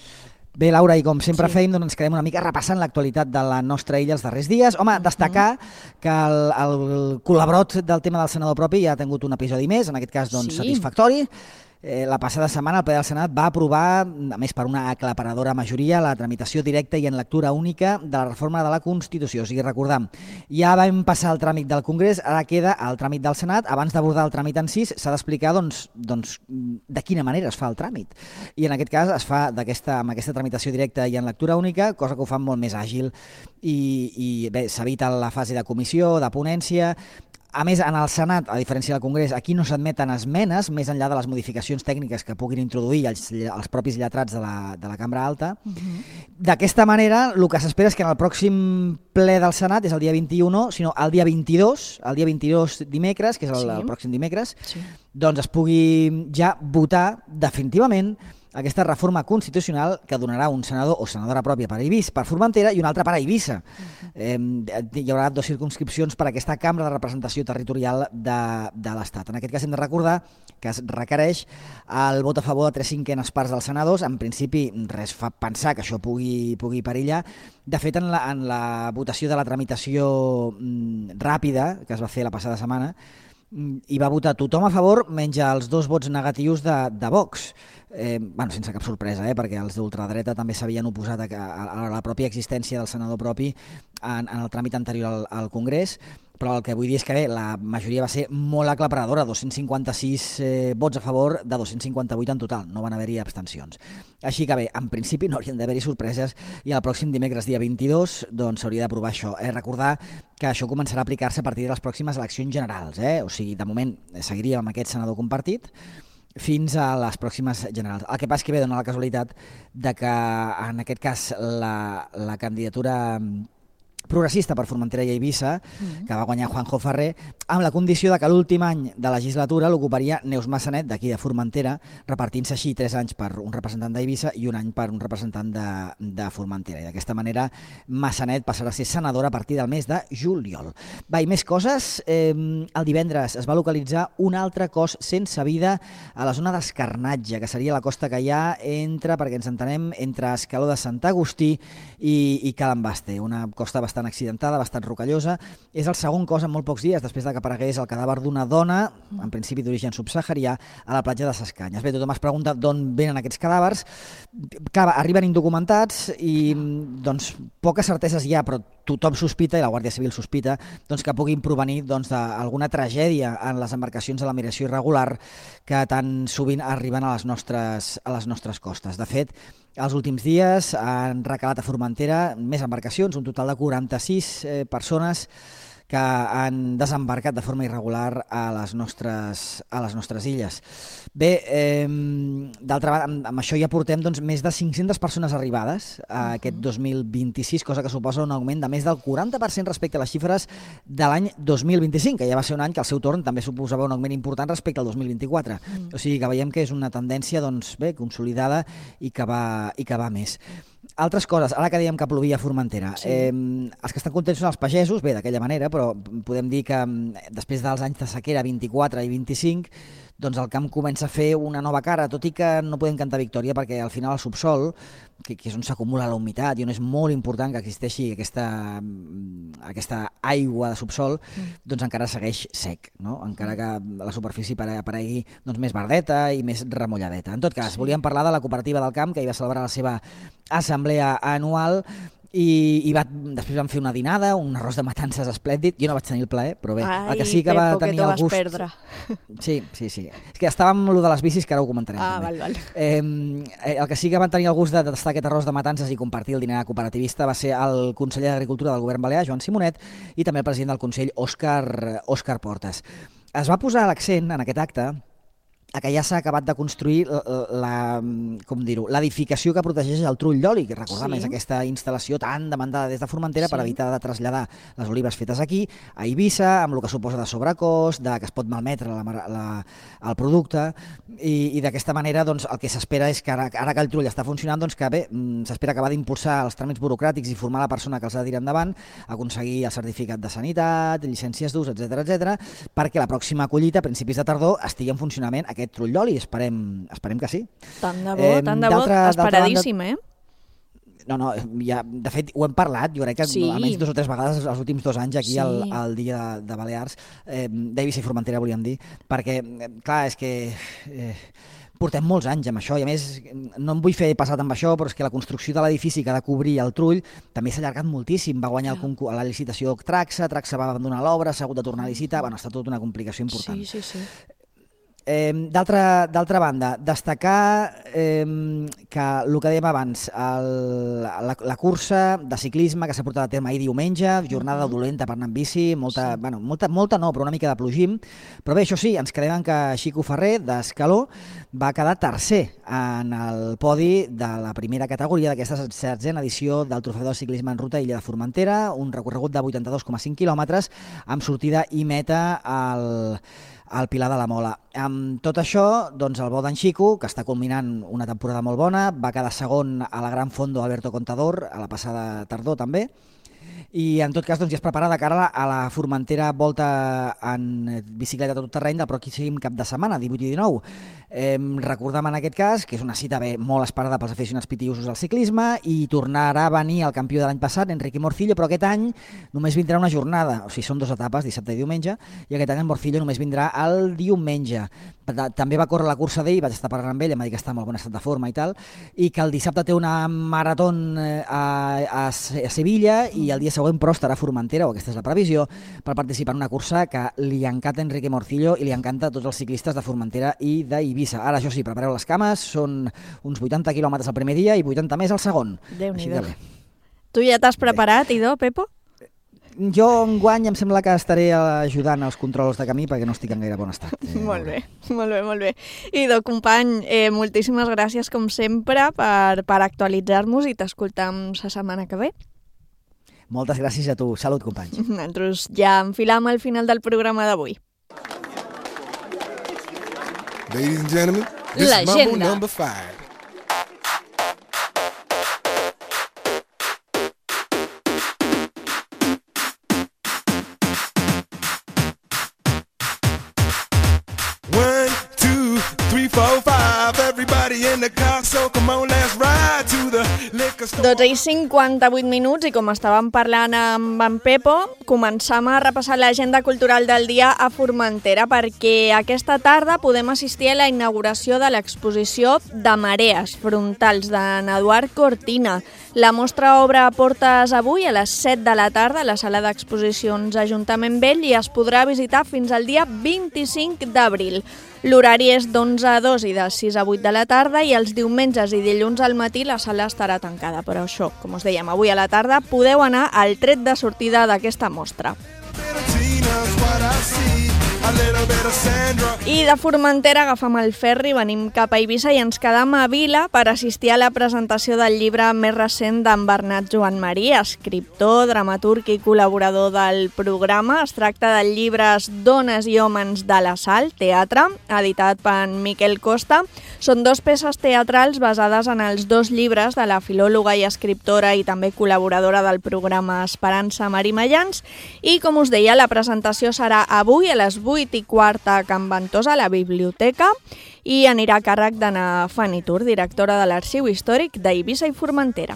Bé, Laura, i com sempre Sí. fèiem, doncs ens quedem una mica repassant l'actualitat de la nostra illa els darrers dies. Home, destacar que el, el col·laborot del tema del senador propi ja ha tingut un episodi més, en aquest cas doncs, Sí. satisfactori. Eh, la passada setmana el ple del Senat va aprovar, a més per una aclaparadora majoria, la tramitació directa i en lectura única de la reforma de la Constitució. O sigui, recordam, ja vam passar el tràmit del Congrés, ara queda el tràmit del Senat. Abans d'abordar el tràmit en si, s'ha d'explicar doncs, doncs, de quina manera es fa el tràmit. I en aquest cas es fa aquesta, amb aquesta tramitació directa i en lectura única, cosa que ho fa molt més àgil. I, i bé, s'evita la fase de comissió, de ponència. A més, en el Senat, a diferència del Congrés, aquí no s'admeten esmenes, més enllà de les modificacions tècniques que puguin introduir els, els propis lletrats de la, de la Cambra Alta. Uh-huh. D'aquesta manera, el que s'espera és que en el pròxim ple del Senat, és el dia vint-i-u, sinó el dia vint-i-dos, el dia vint-i-dos dimecres, que és el, sí. el pròxim dimecres, sí. doncs es pugui ja votar definitivament aquesta reforma constitucional que donarà un senador o senadora pròpia per Eivissa, per Formentera, i un altre per Eivissa. Uh-huh. eh, hi haurà dues circumscripcions per a aquesta cambra de representació territorial de, de l'Estat. En aquest cas hem de recordar que es requereix el vot a favor de tres cinquenes parts dels senadors. En principi res fa pensar que això pugui, pugui perillar. De fet, en la, en la votació de la tramitació mm, ràpida que es va fer la passada setmana, hi va votar tothom a favor menys els dos vots negatius de, de Vox. Eh, bueno, sense cap sorpresa, eh, perquè els d'ultradreta també s'havien oposat a, a, a la pròpia existència del senador propi en, en el tràmit anterior al, al Congrés, però el que vull dir és que bé, la majoria va ser molt aclaparadora, dos-cents cinquanta-sis eh, vots a favor de dos-cents cinquanta-vuit en total, no van haver-hi abstencions. Així que bé, en principi no haurien d'haver-hi sorpreses i el pròxim dimecres, dia vint-i-dos, doncs s'hauria d'aprovar això. Eh, recordar que això començarà a aplicar-se a partir de les pròximes eleccions generals, eh? O sigui, de moment seguiríem amb aquest senador compartit fins a les pròximes generals. El que passa que bé, dona la casualitat de que en aquest cas la, la candidatura progressista per Formentera i Eivissa, mm. que va guanyar Juanjo Ferrer, amb la condició de que l'últim any de legislatura l'ocuparia Neus Massanet, d'aquí de Formentera, repartint-se així tres anys per un representant d'Eivissa i un any per un representant de, de Formentera. I d'aquesta manera Massanet passarà a ser senadora a partir del mes de juliol. Va, i més coses. Eh, el divendres es va localitzar un altre cos sense vida a la zona d'Escarnatge, que seria la costa que hi ha entre, perquè ens entenem, entre Escaló de Sant Agustí i, i Calambaste, una costa bastant accidentada, bastant rocallosa. És el segon cos en molt pocs dies després de que aparegués el cadàver d'una dona, en principi d'origen subsaharià, a la platja de Ses Canyes. Bé, tothom es pregunta d'on venen aquests cadàvers. Clar, arriben indocumentats i doncs poques certeses hi ha, però tothom sospita, i la Guàrdia Civil sospita, doncs, que puguin provenir doncs, d'alguna tragèdia en les embarcacions de la migració irregular que tan sovint arriben a les nostres, a les nostres costes. De fet, els últims dies han recalat a Formentera més embarcacions, un total de quaranta-sis eh, persones que han desembarcat de forma irregular a les nostres, a les nostres illes. Bé, eh, d'altra banda, amb, amb això ja portem doncs, més de cinc-centes persones arribades a aquest dos mil vint-i-sis, cosa que suposa un augment de més del quaranta per cent respecte a les xifres de l'any dos mil vint-i-cinc, que ja va ser un any que al seu torn també suposava un augment important respecte al dos mil vint-i-quatre. Mm. O sigui que veiem que és una tendència doncs, bé, consolidada i que va, i que va més. Altres coses, ara que dèiem que plovia a Formentera, sí. eh, els que estan contents són els pagesos, bé, d'aquella manera, però podem dir que després dels anys de sequera vint-i-quatre i vint-i-cinc, doncs el camp comença a fer una nova cara, tot i que no podem cantar victòria perquè al final el subsol, que, que és on s'acumula la humitat i on és molt important que existeixi aquesta, aquesta aigua de subsol, mm. doncs encara segueix sec, no? Encara que la superfície aparegui doncs, més verdeta i més remulladeta. En tot cas, sí. volíem parlar de la cooperativa del camp, que hi va celebrar la seva assemblea anual, i, i va, després vam fer una dinada, un arròs de matances esplèndid. Jo no vaig tenir el plaer, però bé, Ai, el que sí que va Pepo, tenir que el gust... Perdre. Sí, sí, sí. És que estàvem amb allò de les bicis, que ara ho comentarem. Ah, també. val, val. Eh, el que sí que van tenir el gust de tastar aquest arròs de matances i compartir el dinar cooperativista va ser el conseller d'Agricultura del govern balear, Joan Simonet, i també el president del Consell, Òscar, Òscar Portes. Es va posar l'accent en aquest acte a que ja s'ha acabat de construir la, com dir-ho, l'edificació que protegeix el trull d'oli, que recordem sí. és aquesta instal·lació tan demandada des de Formentera sí. per evitar de traslladar les olives fetes aquí a Eivissa, amb el que suposa de sobrecost, de que es pot malmetre la, la, el producte, i, i d'aquesta manera doncs, el que s'espera és que ara, ara que el trull està funcionant, doncs que bé, s'espera acabar d'impulsar els tràmits burocràtics i formar la persona que els ha de tirar endavant, aconseguir el certificat de sanitat, llicències d'ús, etcètera, etcètera, perquè la pròxima collita, a principis de tardor, estigui en funcionament aquest trull d'oli, esperem, esperem que sí. Tant de bo, eh, tant de bo, esperadíssim, banda... eh? No, no, ja, de fet ho hem parlat, jo crec que sí. almenys dos o tres vegades els últims dos anys aquí sí. al, al dia de, de Balears, eh, d'Eivissa i Formentera volíem dir, perquè, clar, és que eh, portem molts anys amb això, i a més no em vull fer passat amb això, però és que la construcció de l'edifici que ha de cobrir el trull també s'ha allargat moltíssim, va guanyar el concurs, la licitació Traxa, Traxa va abandonar l'obra, s'ha hagut de tornar a licitar, bueno, ha estat tota una complicació important. Sí, sí, sí. Eh, d'altra banda, destacar eh, que el que dèiem abans, el, la, la cursa de ciclisme que s'ha portat a terme ahir diumenge, jornada uh -huh. dolenta per anar amb bici, molta, sí. bueno, molta, molta no, però una mica de plogim, però bé, això sí, ens quedem que Xico Ferrer, d'Escaló, va quedar tercer en el podi de la primera categoria d'aquesta setzena edició del Trofeu del Ciclisme en Ruta Illa de Formentera, un recorregut de vuitanta-dos coma cinc quilòmetres, amb sortida i meta al... al Pilar de la Mola. Amb tot això, doncs el bo d'en Xico, que està culminant una temporada molt bona, va quedar segon a la Gran Fondo Alberto Contador, a la passada tardor també, i en tot cas doncs, ja es prepara de cara a la Formentera Volta en bicicleta tot terreny del pròxim cap de setmana, divuit i dinou. Eh, recordem en aquest cas que és una cita bé molt esperada pels aficionats pitiosos al ciclisme i tornarà a venir el campió de l'any passat, Enrique Morcillo, però aquest any només vindrà una jornada, o sigui, són dues etapes, dissabte i diumenge, i aquest any en Morcillo només vindrà el diumenge. També va córrer la cursa d'ell, vaig estar parlant amb ell, em va dir que està en molt bon estat de forma i tal, i que el dissabte té una marató a, a, a Sevilla i el dia següent però estarà a Formentera, o aquesta és la previsió, per participar en una cursa que li encanta a Enrique Morcillo i li encanta a tots els ciclistes de Formentera i d'Eivissa. Ara, això sí, prepareu les cames, són uns vuitanta quilòmetres el primer dia i vuitanta més el segon. Déu-n'hi-do. Tu ja t'has preparat, Idò, Pepo? Jo enguany em sembla que estaré ajudant als controls de camí perquè no estic en gaire bon estat. Eh, molt bé, molt bé, molt bé. Idò, company, eh, moltíssimes gràcies com sempre per, per actualitzar-nos i t'escoltam la setmana que ve. Moltes gràcies a tu. Salut, companys. Nosaltres ja enfilam al final del programa d'avui. Ladies and gentlemen, this is Mambo L'agenda. number five. One, two, three, four, five. Everybody in the car, so come on, let's ride to the liquor store. dotze i cinquanta-vuit minuts, i com estàvem parlant amb en Pepo, començam a repassar l'agenda cultural del dia a Formentera, perquè aquesta tarda podem assistir a la inauguració de l'exposició de Marees frontals d'en Eduard Cortina. La mostra obre portes avui a les set de la tarda a la sala d'exposicions Ajuntament Vell i es podrà visitar fins al dia vint-i-cinc d'abril. L'horari és d'onze a dos i de sis a vuit de la tarda i els diumenges i dilluns al matí la sala estarà tancada. Però això, com us dèiem, avui a la tarda podeu anar al tret de sortida d'aquesta mostra. I de Formentera agafam el ferri, venim cap a Eivissa i ens quedam a Vila per assistir a la presentació del llibre més recent d'en Bernat Joan Marí, escriptor, dramaturg i col·laborador del programa. Es tracta del llibre Dones i homes de la Sal, teatre, editat per Miquel Costa. Són dos peces teatrals basades en els dos llibres de la filòloga i escriptora i també col·laboradora del programa Esperança Marí Mallans. I, com us deia, la presentació serà avui a les vuit i quarta a Can Ventosa, a la biblioteca, i anirà a càrrec d'Anna Fanitur, directora de l'Arxiu Històric d'Eivissa i Formentera.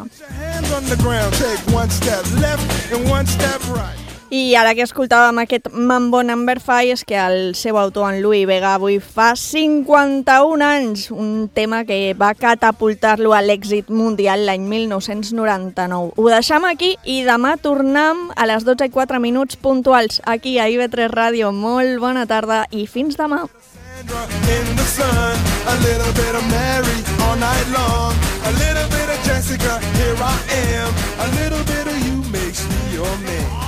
I ara que escoltàvem aquest Mambo number five és que el seu autor, en Louis Vega, avui fa cinquanta-un anys, un tema que va catapultar-lo a l'èxit mundial l'any mil nou-cents noranta-nou. Ho deixam aquí i demà tornem a les dotze i quatre minuts puntuals aquí a I V tres Ràdio. Molt bona tarda i fins demà. In the sun, a little bit of Mary all night long, a little bit of Jessica, here I am, a little bit of you makes me your man.